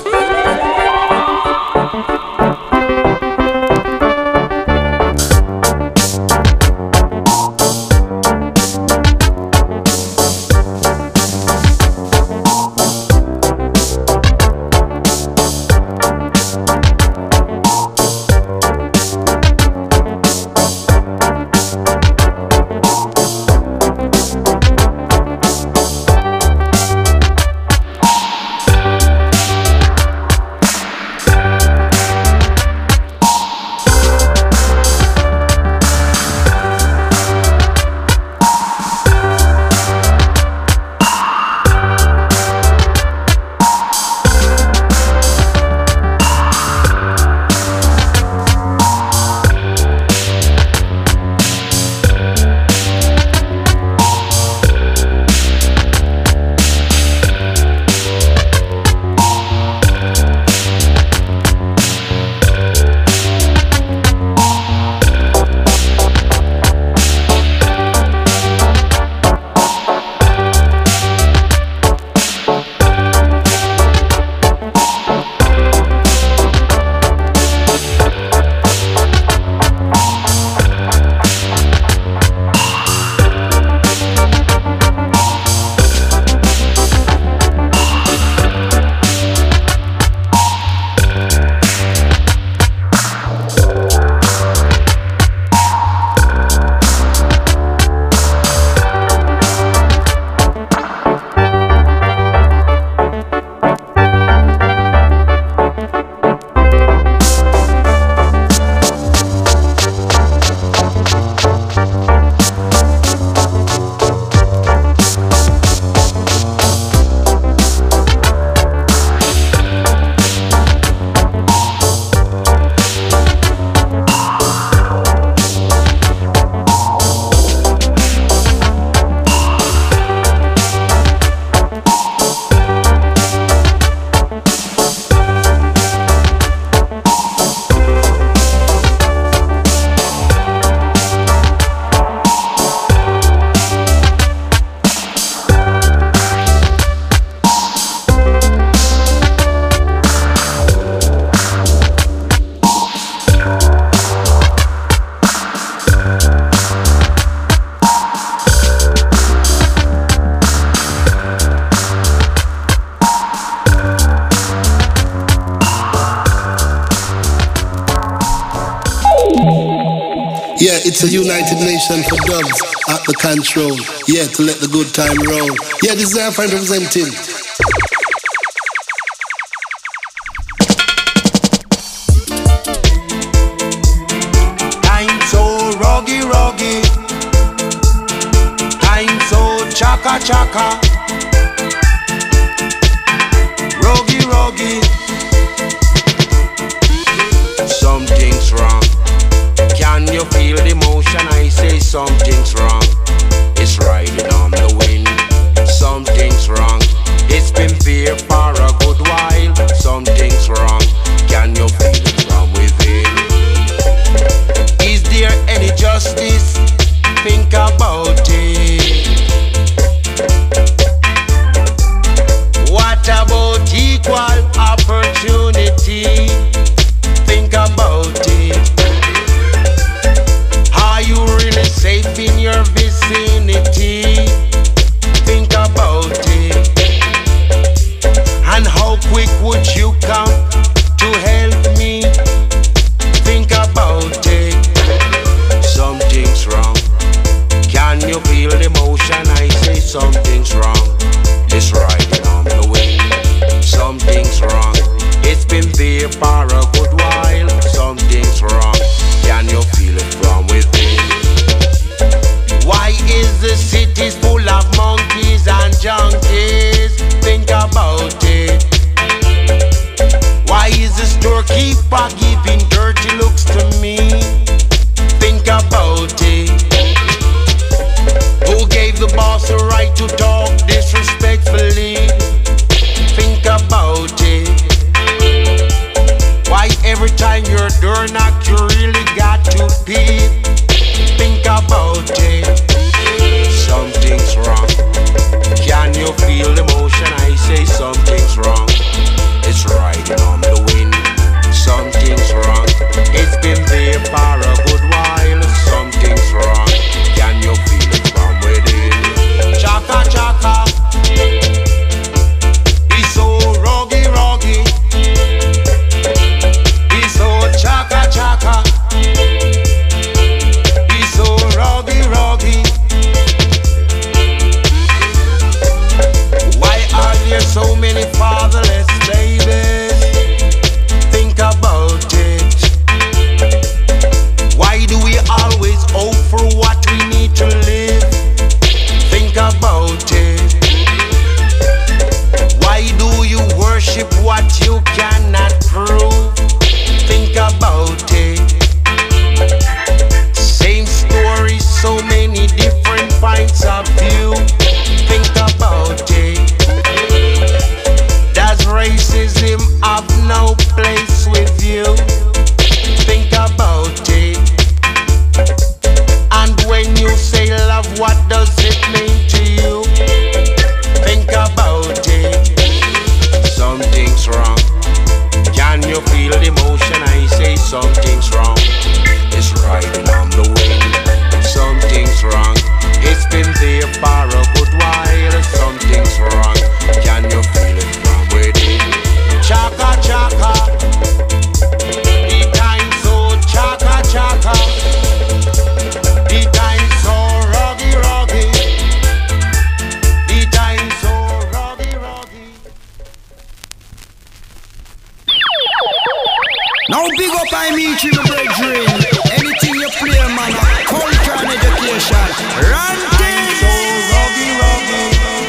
[SPEAKER 17] Yeah, it's a United Nation for dubs at the control. Yeah, to let the good time roll. Yeah, this is our friend representing.
[SPEAKER 7] I'm so roggy, roggy. I'm so chaka, chaka. Roggy, roggy. Something's wrong. Can you feel the motion? I say something's wrong. It's riding on the wind. Something's wrong. It's been there for a good while. Something's wrong. Can you feel it from within? Is there any justice? Think about it. What about equal opportunity? Think about it. Are you really safe in your vicinity? Think about it. And how quick would you come to help me? Think about it. Something's wrong. Can you feel the motion? I say something's wrong. It's riding on the wind. Something's wrong. It's been there for a good while. Something's wrong. Can you feel it from within? when you say love, what does it mean to you? Think about it. Something's wrong. Can you feel the emotion? I say something's wrong. It's riding on the wind. Something's wrong. It's been there for a good while. Something's wrong. Can you feel it from within? Chaka chaka. The time so chaka chaka. The time so roggy roggy. The time so roggy roggy.
[SPEAKER 19] Now big up I meet you, my brethren. Anything you play, man, culture and education. Run things. So roggy roggy.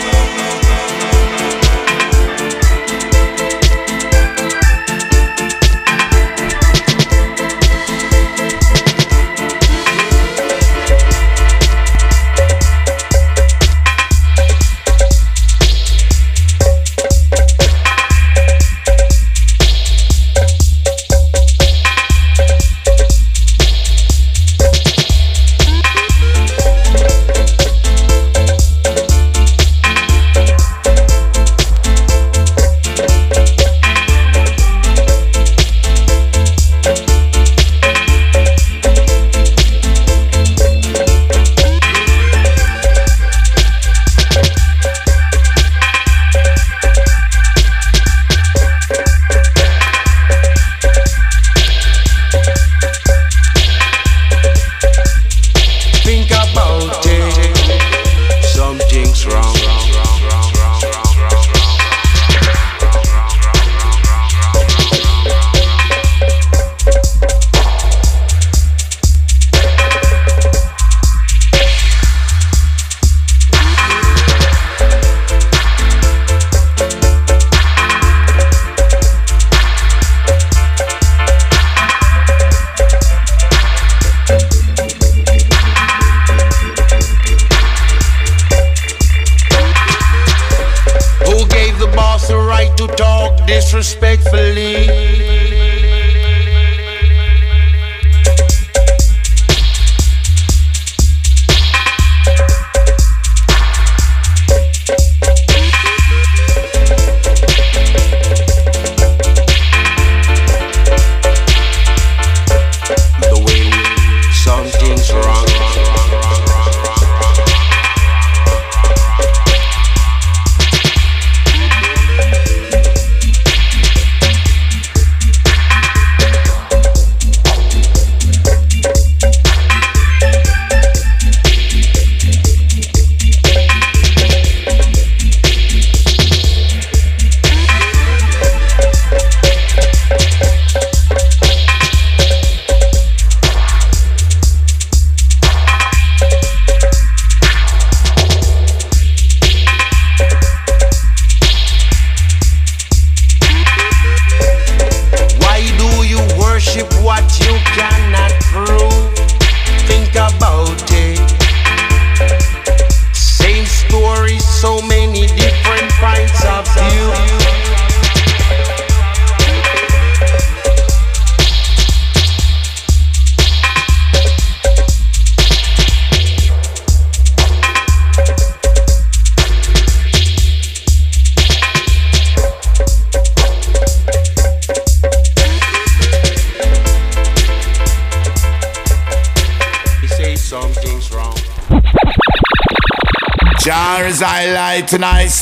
[SPEAKER 9] Jar is I light and I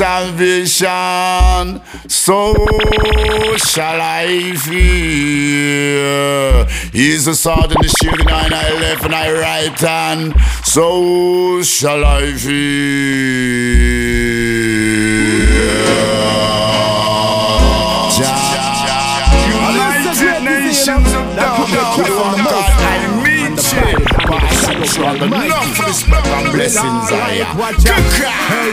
[SPEAKER 9] salvation. So shall I fear. He's the sword and the shield in I left and I right hand. So shall I fear. United Nations of God, I meet you. Enough respect and blessings I am. Good cry.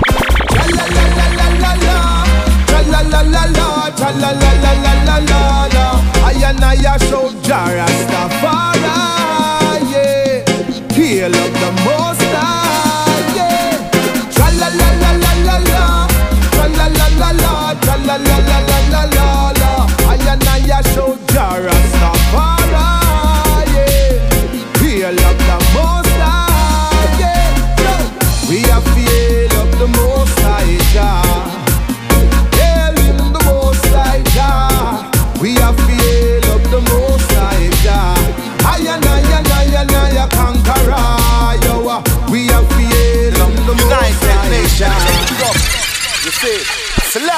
[SPEAKER 20] I and I show Jah Rastafari, yeah. Hail of the Most High, yeah. Tra la la la la la la, tra la la la la, tra la la la la la la. I and I show Jah Rastafari, yeah. Hail of the Most High.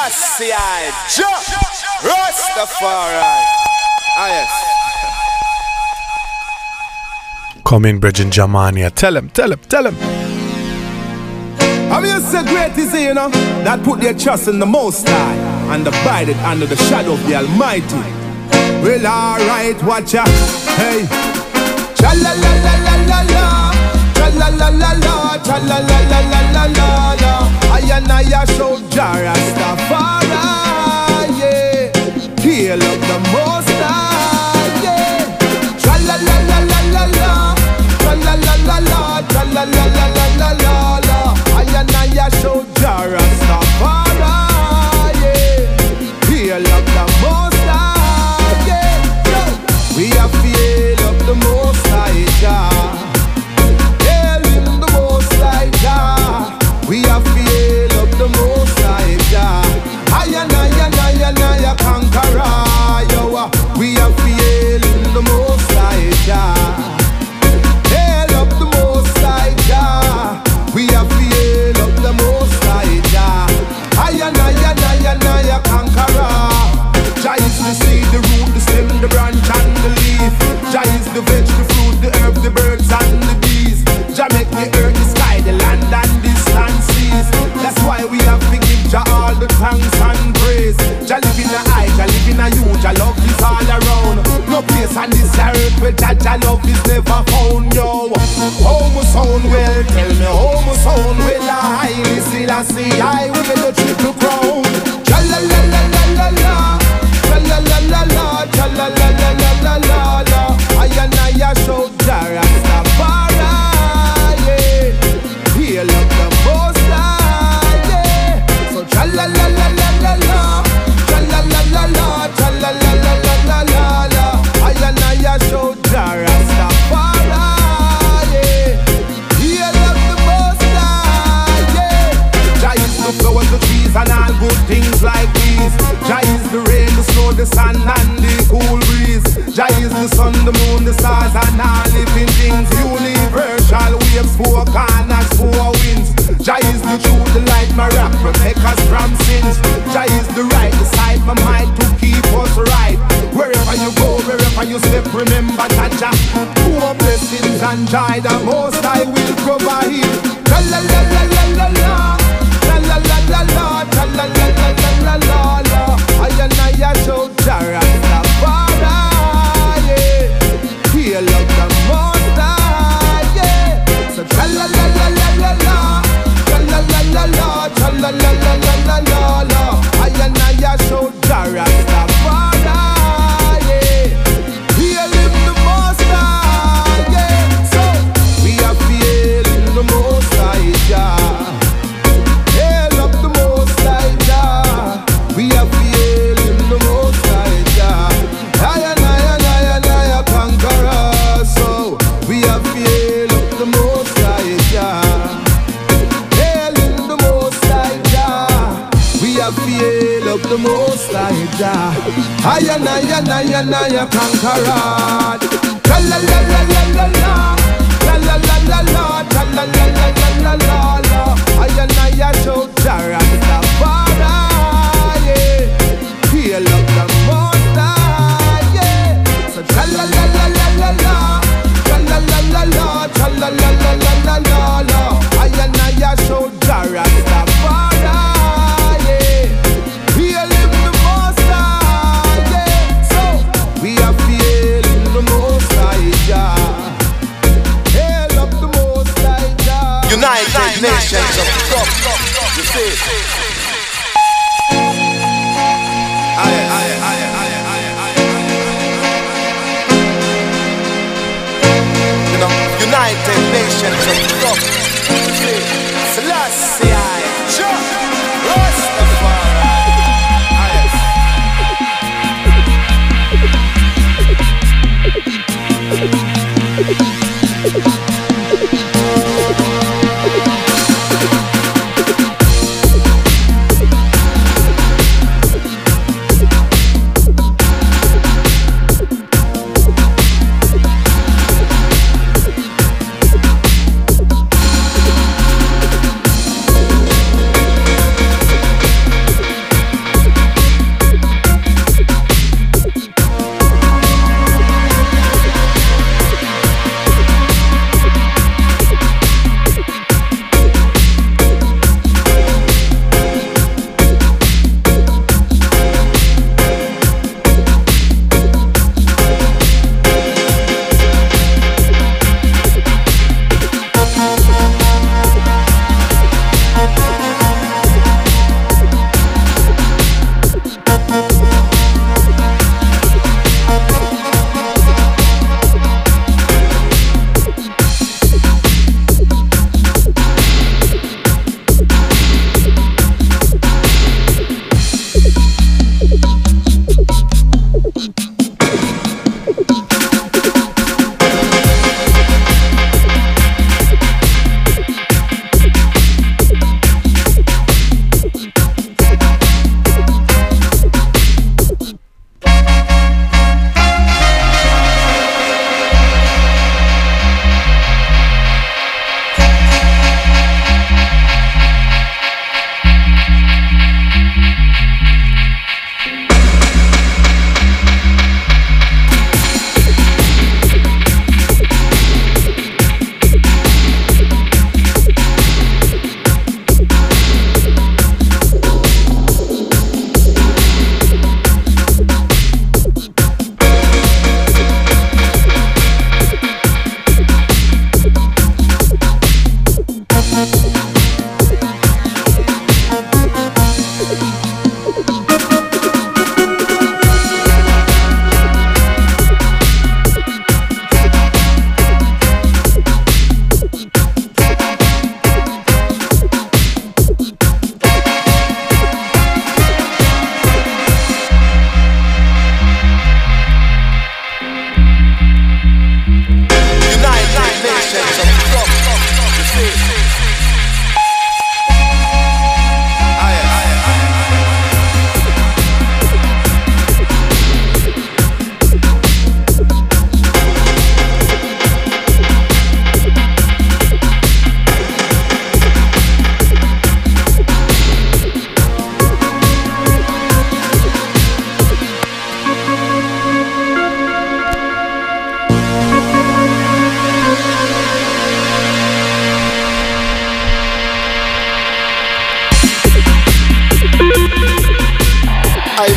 [SPEAKER 1] Selassie, Rastafari. Ah, yes.
[SPEAKER 6] Come in, Bridget Jamania. Tell him.
[SPEAKER 20] I mean, it's so great to see, you know, that put their trust in the Most High and abided under the shadow of the Almighty. Well, alright, watch out. Hey. Cha-la-la-la-la-la-la. Cha-la-la-la-la. Cha-la-la-la-la-la-la. I and I show Jah Rastafari, yeah. Hail of the Most High, yeah. Cha-la-la-la-la-la-la. Cha-la-la-la-la. Cha-la-la-la-la-la-la. I and I show Jah Rastafari, yeah. Hail of the Most High, yeah. We have to hail of the Most High, Jah. Hail in the Most High, Jah. We have to hail of the Most High, Jah. I and I conqueror, yo. We have to hail in the Most High, Jah. Hail of the Most High, Jah. We have to hail of the Most High, Jah. I and I conqueror. Jah is the seed, the root, the stem, the branch and the leaf. Jah is the veg, the fruit, the herb, the birds and the bees. Jah make the earth, the sky, the land and distant seas. That's why we have to give Jah all the thanks and praise. Jah live in the I, Jah live in a you. Jah love is all around. No place on this earth where Jah love is never found, yo. How my sound well, tell me how my sound well. I listen, I see, I will get the triple crown. Jah la la la la la la. Cha la la la la, cha la la la la la la la. I and I show Jah Rastafari, yeah. Hail of the Most High, yeah. So cha la la la la la la, cha la la la la, cha la la la la la la la. I and I show Jah Rastafari, yeah. Hail of the Most High, yeah. Jah is the flowers, the trees, and all good things like these. Jah is the rain, the snow, the sun, and the cool breeze. Jah is the sun, the moon, the stars, and all living things. Universal waves, four corners, four winds. Jah is the truth, the light, my rock, protect us from sins. Jah is the right, the side, my mind to keep us right. Wherever you go, wherever you step, remember Jah. More blessings and joy, the Most High will provide. La la la la la la la. La la la la la, la la la la la la la. I and I show Jah Rastafari, yeah. Hail of the Most High, yeah. So cha la la la la la la, cha la la la la, cha la la la la la la. I and I show Jah Rastafari, yeah. Hail in the Most High, yeah. So we are feeling the Most High, Jah. We are feeling the Most High, Jah. I and I conqueror. So we are feeling the Most High, Jah. Hailing the Most High, Jah. We are feeling the Most High, Jah. I and I conqueror. La la la la la la la. La la la la la. La la la la la la la. I and I show Jah Rastafari. Hail of the Most High, yeah. So cha la la la la la la, cha la la la la, cha la la la la la la la. I and I show Jah Rastafari, yeah. Hail in the Most High, yeah. So we are feeling the Most High, Jah. Hail of the Most High, Jah.
[SPEAKER 1] United Nations of Dub, you see. United Nations of Dub, Selassie,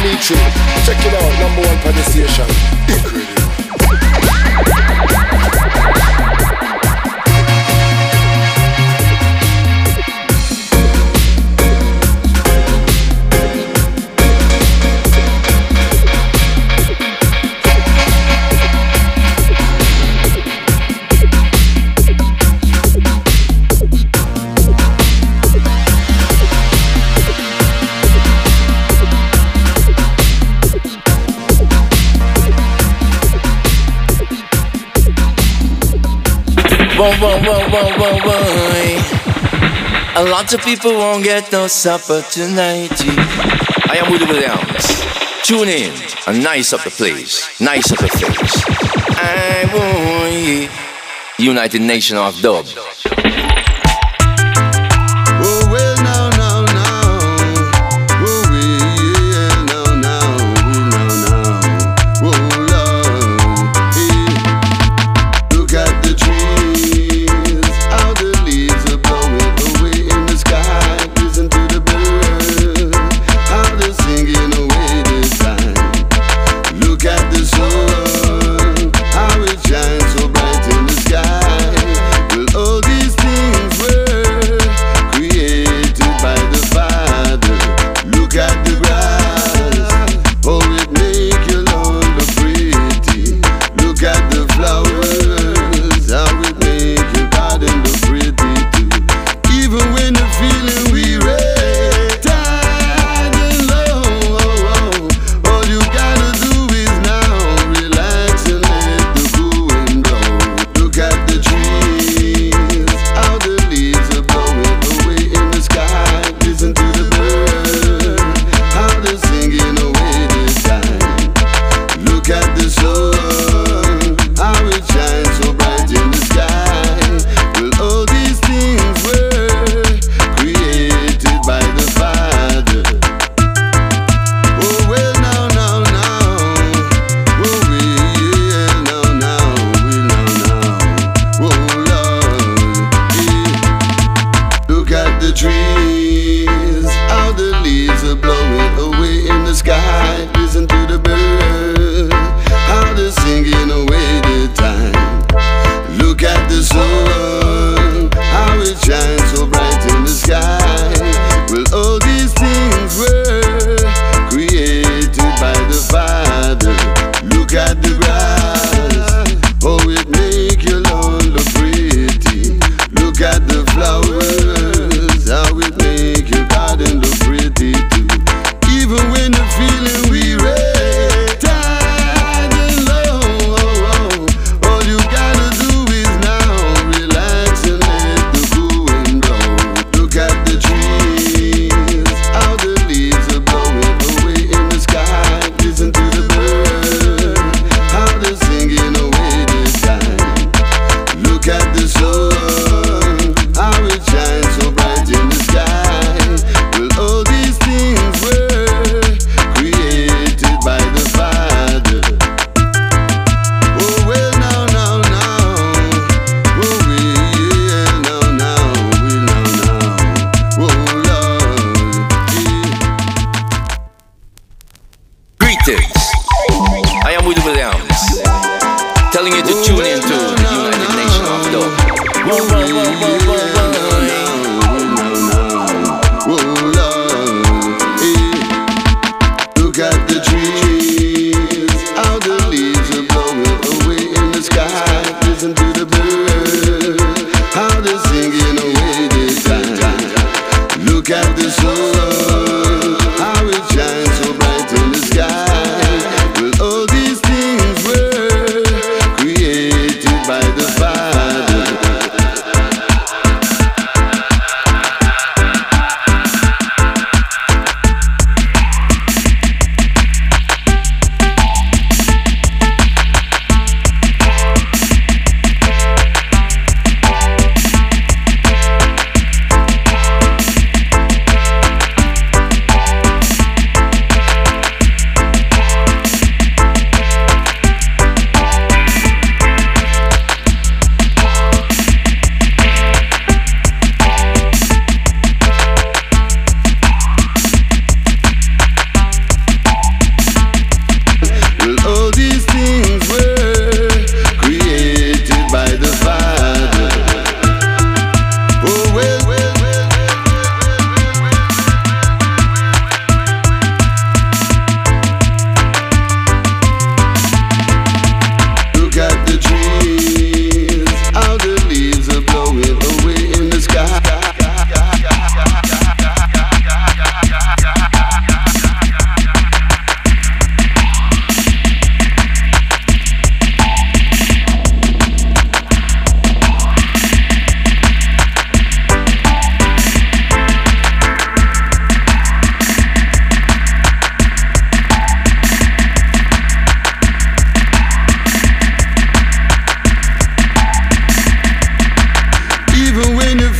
[SPEAKER 1] Mitri. Check it out, #1 for the station. Incredible.
[SPEAKER 12] A lot of people won't get no supper tonight. I am Woody Williams. Tune in and nice up the place, nice up the face. I want United Nation of Dub.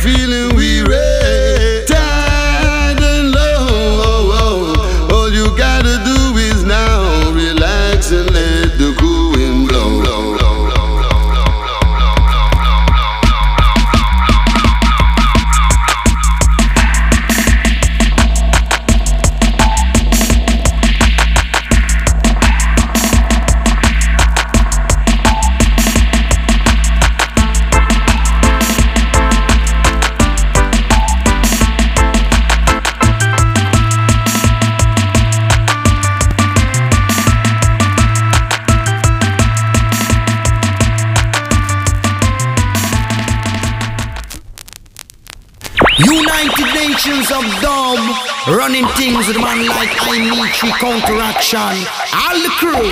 [SPEAKER 16] feeling weary, tired and low. All you gotta do is now relax and let the cool wind blow.
[SPEAKER 19] United Nations of Dub, running things with a man like Imichi, Counteraction, all the crew.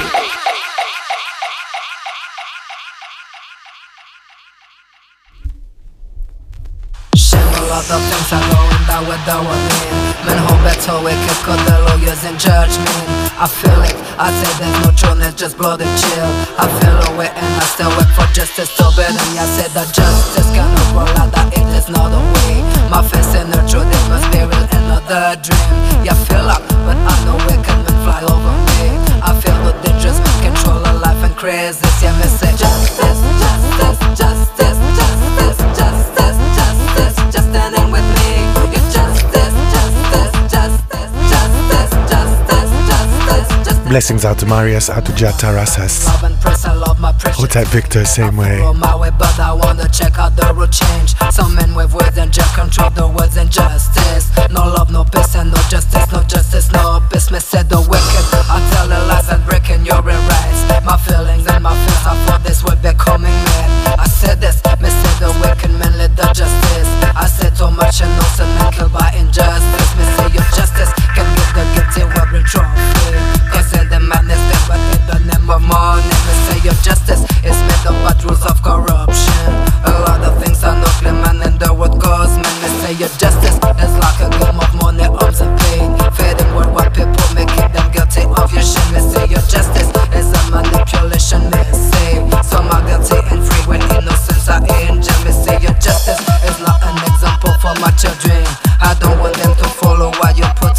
[SPEAKER 8] A lot of things are going down with the one. Men who better wake up cause the lawyers in judgment. I feel it, I say there's no truth, it's just blood and chill. I feel away and I still work for justice so bad. And I said that justice cannot roll out, that it is not a way. My face in the truth, it must be real, another dream. Yeah, feel up, but I know we can fly over me. I feel the dangerous man control of life and crazy. Yeah, me say justice, justice, justice, justice, justice, justice, just standing with me. You're justice, justice, justice, justice, justice, justice, justice.
[SPEAKER 6] Blessings out to Marius, out to Jata Rasas. Hotel Victor, same way.
[SPEAKER 8] My way, but I wanna check out the road change. Some men with words and just control the words and justice. No love, no peace, and no justice, no justice, no peace. Me said the wicked, I tell the lies and breaking your rights. My feelings and my fears, I thought this would becoming mad. I said this, me said the wicked men lead the justice. I said too much and no some men killed by injustice. Me say your justice can give the guilty every trophy. Cause in the madness they but in the name of money. Me say your justice is made up by rules of corruption. A lot of things are not clear, man, and the word goes, man. Me say your justice is like a game of money, arms and pain. Fading worldwide people, making them guilty of your shame. Me say your justice is a manipulation, me say. Some are guilty and free when innocence are in jail. Me say your justice is not an example for my children. I don't want them to follow what you put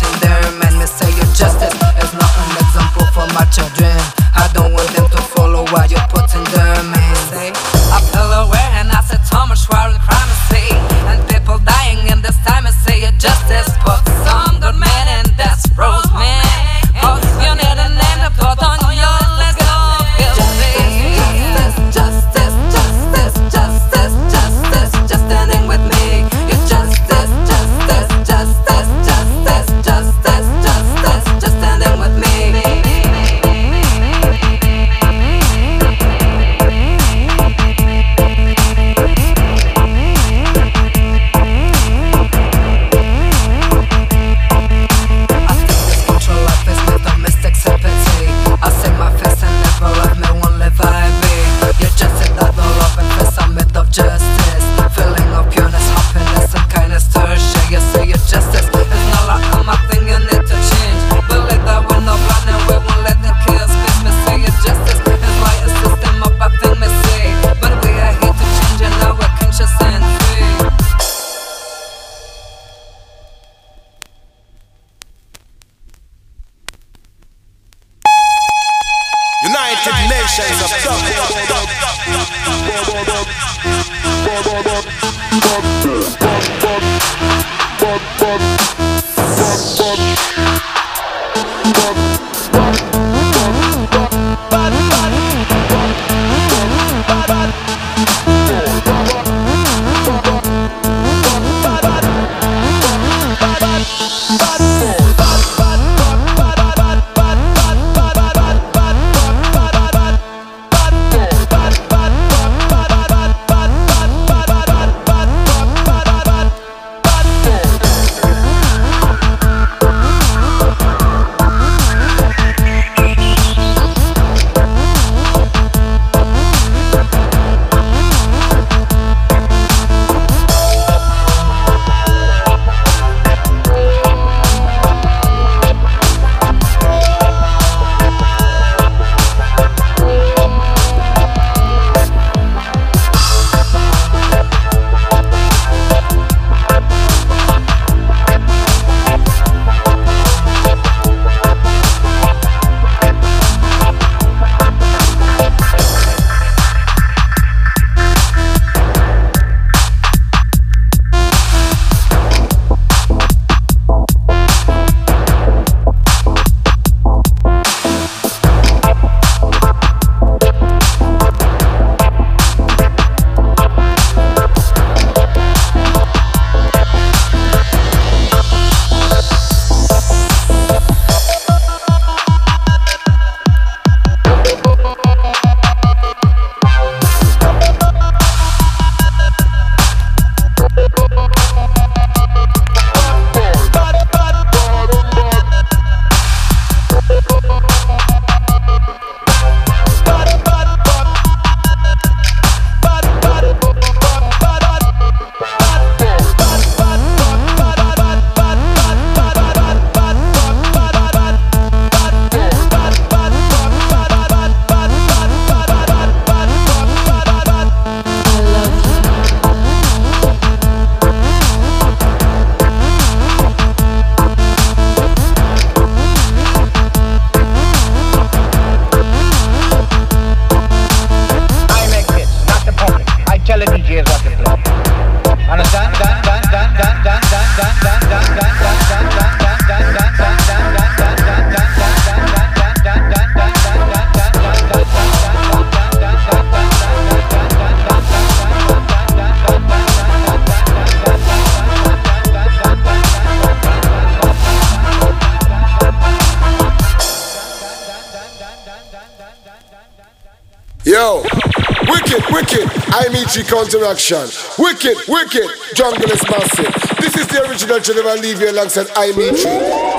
[SPEAKER 2] Imichi counteraction. Wicked, wicked. Jungle is massive. This is the original Geneva. Leave you alongside Imichi.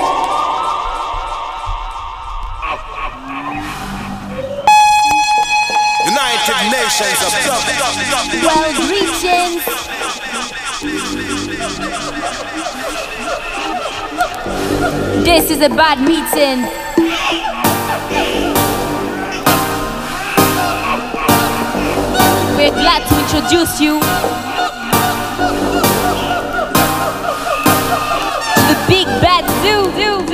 [SPEAKER 1] United Nations of Dub.
[SPEAKER 22] Well, greetings. This is a bad meeting. We're glad to introduce you to the Big Bad Zoo.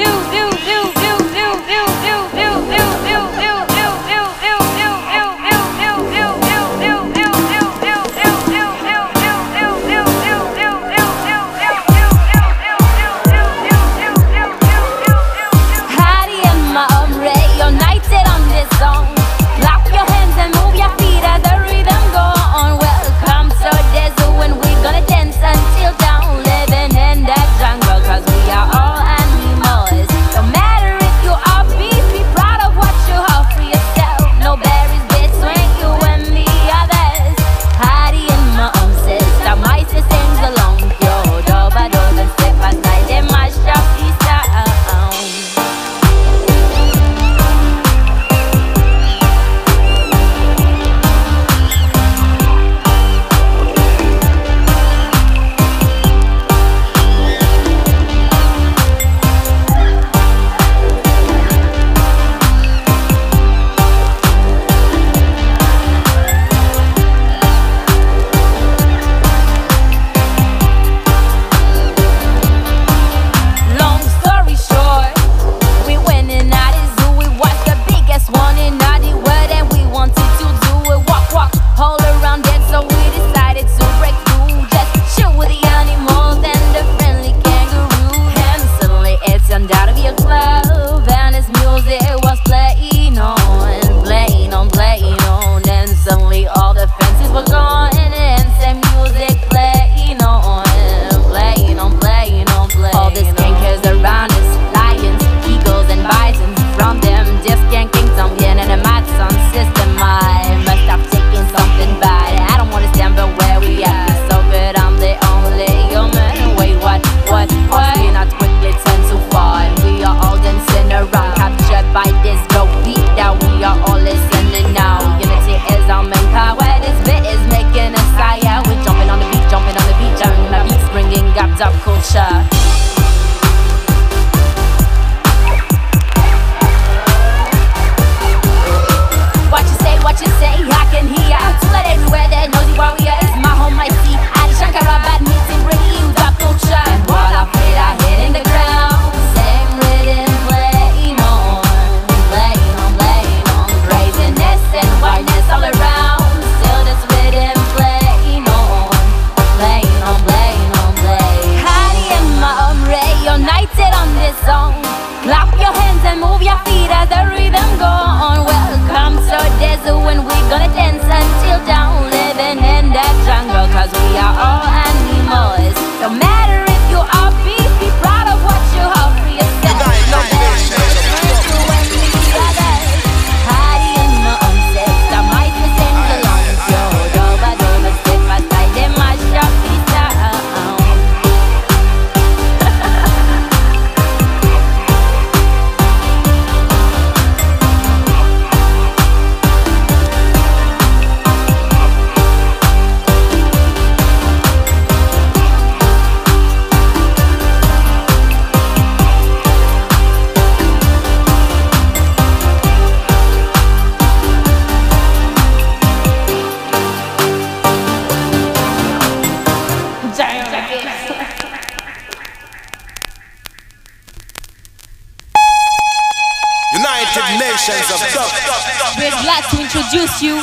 [SPEAKER 22] We're glad to introduce you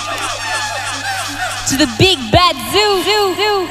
[SPEAKER 22] to the Big Bad Zoo.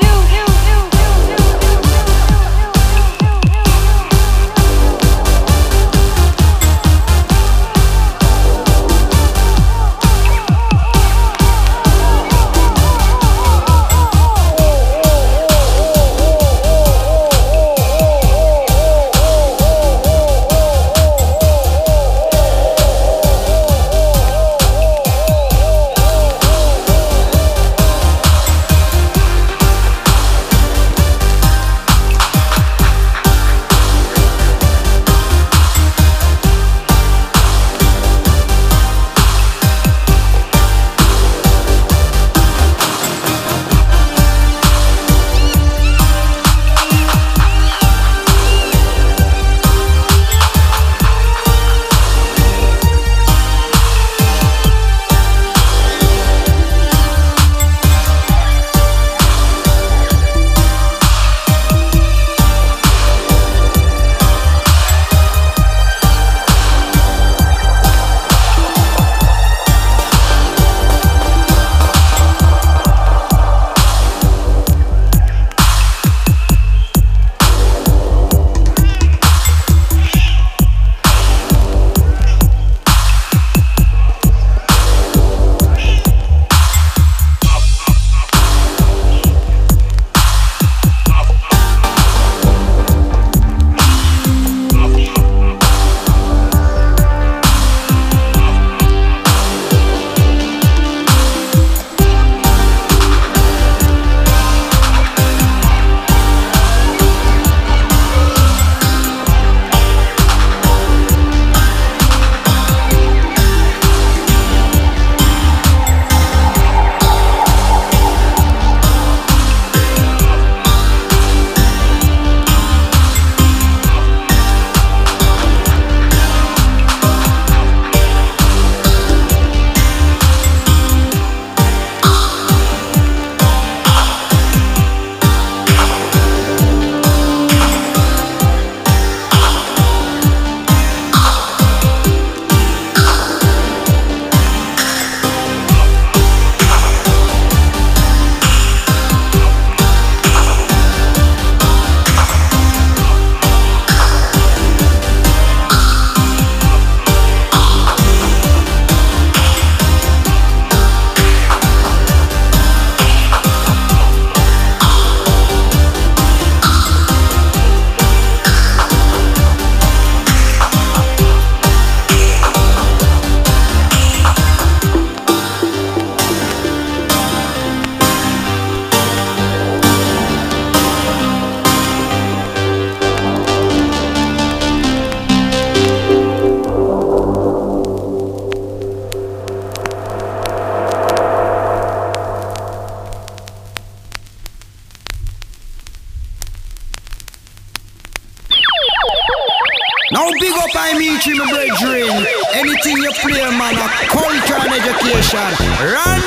[SPEAKER 19] How big up I meet you, my brethren. Anything you play, man, a culture and education. Run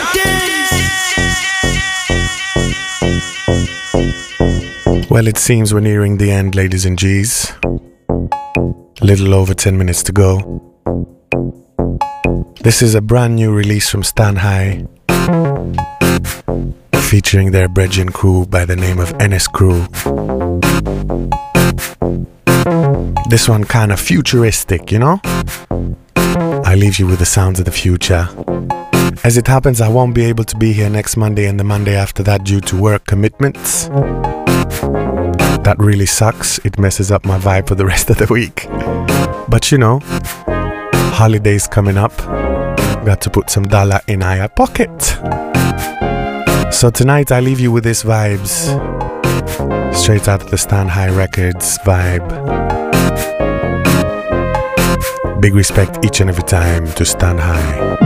[SPEAKER 19] things.
[SPEAKER 6] Well, it seems we're nearing the end, ladies and G's. A little over 10 minutes to go. This is a brand new release from Stan High, featuring their brethren crew by the name of NS Crew. This one kind of futuristic, you know? I leave you with the sounds of the future. As it happens, I won't be able to be here next Monday and the Monday after that due to work commitments. That really sucks. It messes up my vibe for the rest of the week. But you know, holidays coming up. Got to put some dollar in our pocket. So tonight I leave you with this vibes. Straight out of the Stan High Records vibe. Big respect each and every time to Stan High.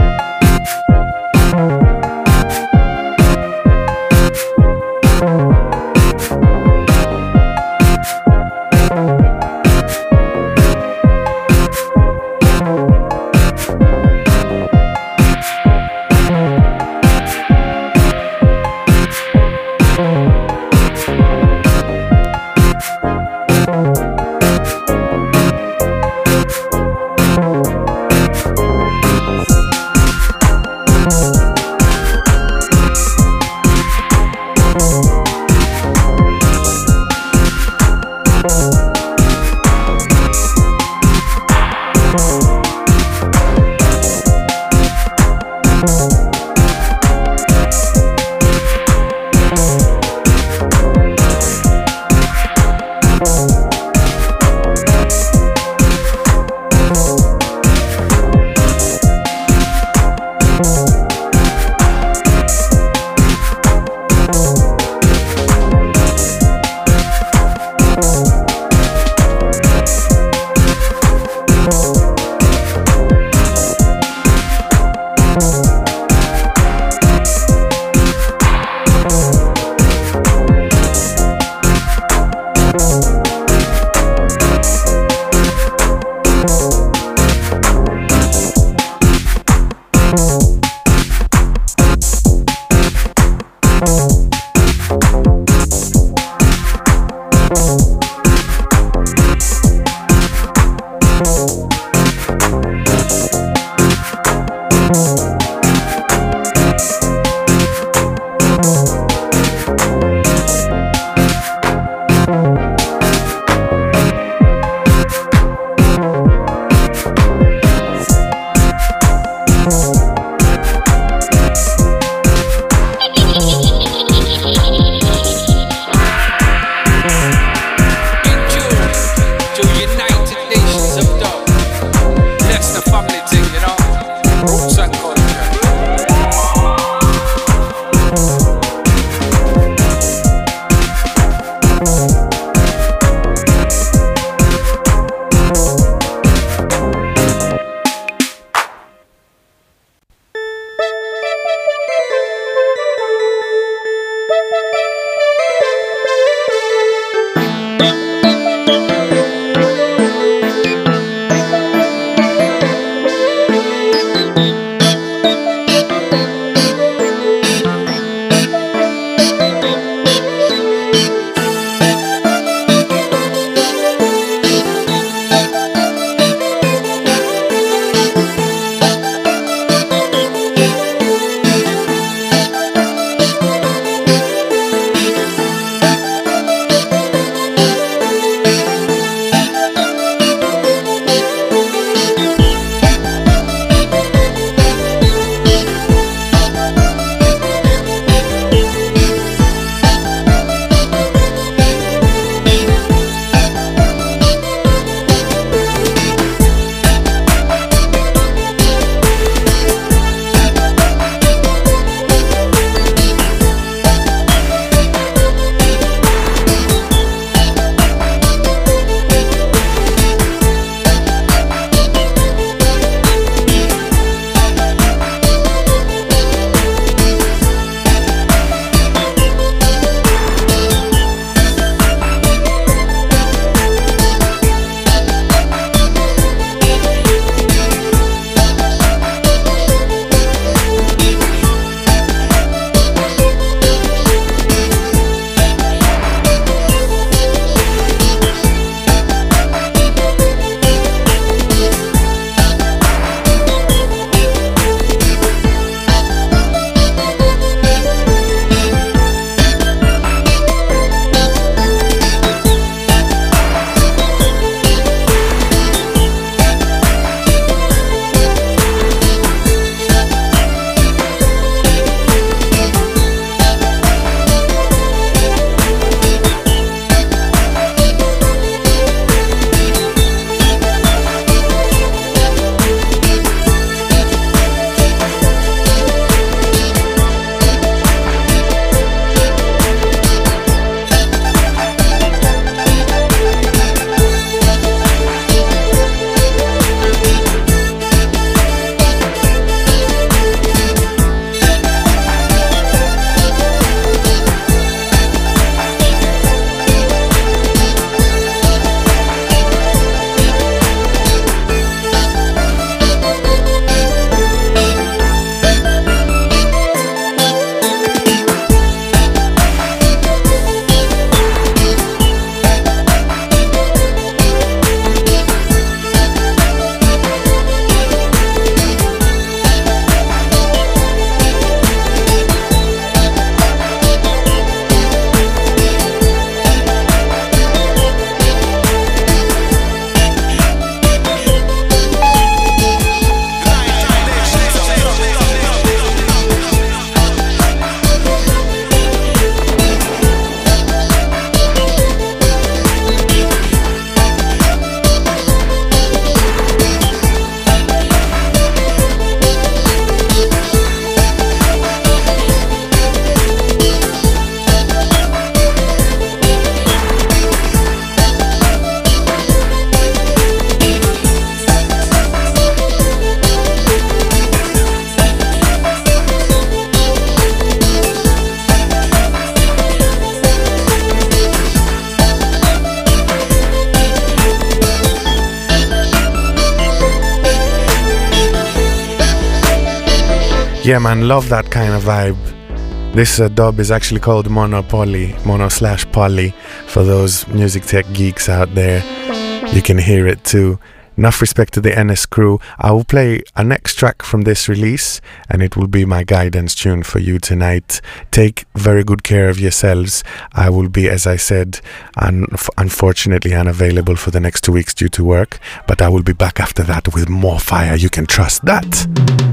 [SPEAKER 6] Yeah, man, love that kind of vibe. This dub is actually called Mono/Poly. For those music tech geeks out there, you can hear it too. Enough respect to the NS crew. I will play a next track from this release, and it will be my guidance tune for you tonight. Take very good care of yourselves. I will be, as I said, unfortunately unavailable for the next 2 weeks due to work, but I will be back after that with more fire. You can trust that.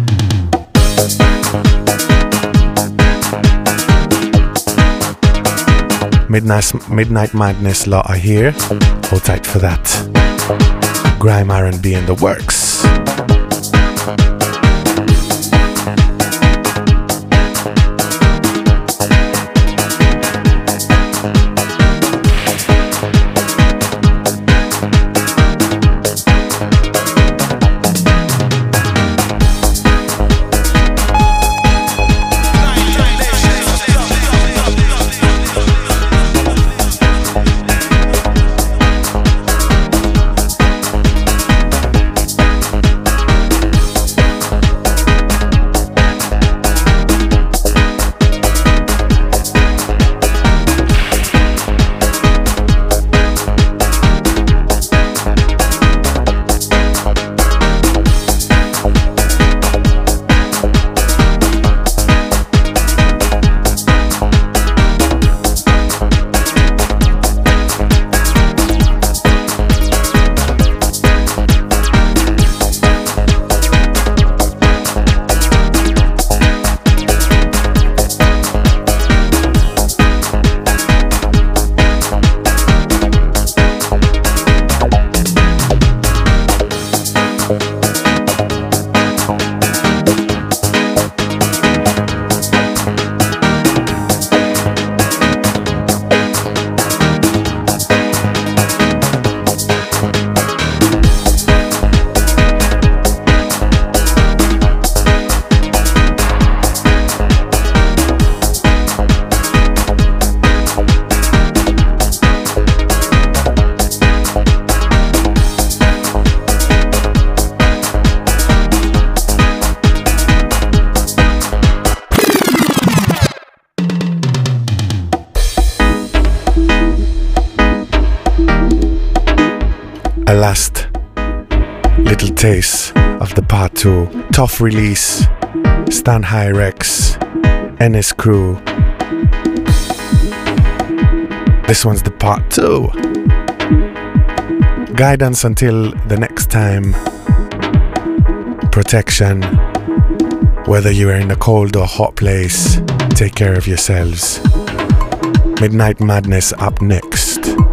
[SPEAKER 6] Midnight Madness Law are here. Hold tight for that. Grime R&B in the works. A last little taste of the part 2. Tough release. Stan Hyrex, NS crew. This one's the part 2. Guidance until the next time. Protection. Whether you are in a cold or hot place, take care of yourselves. Midnight Madness up next.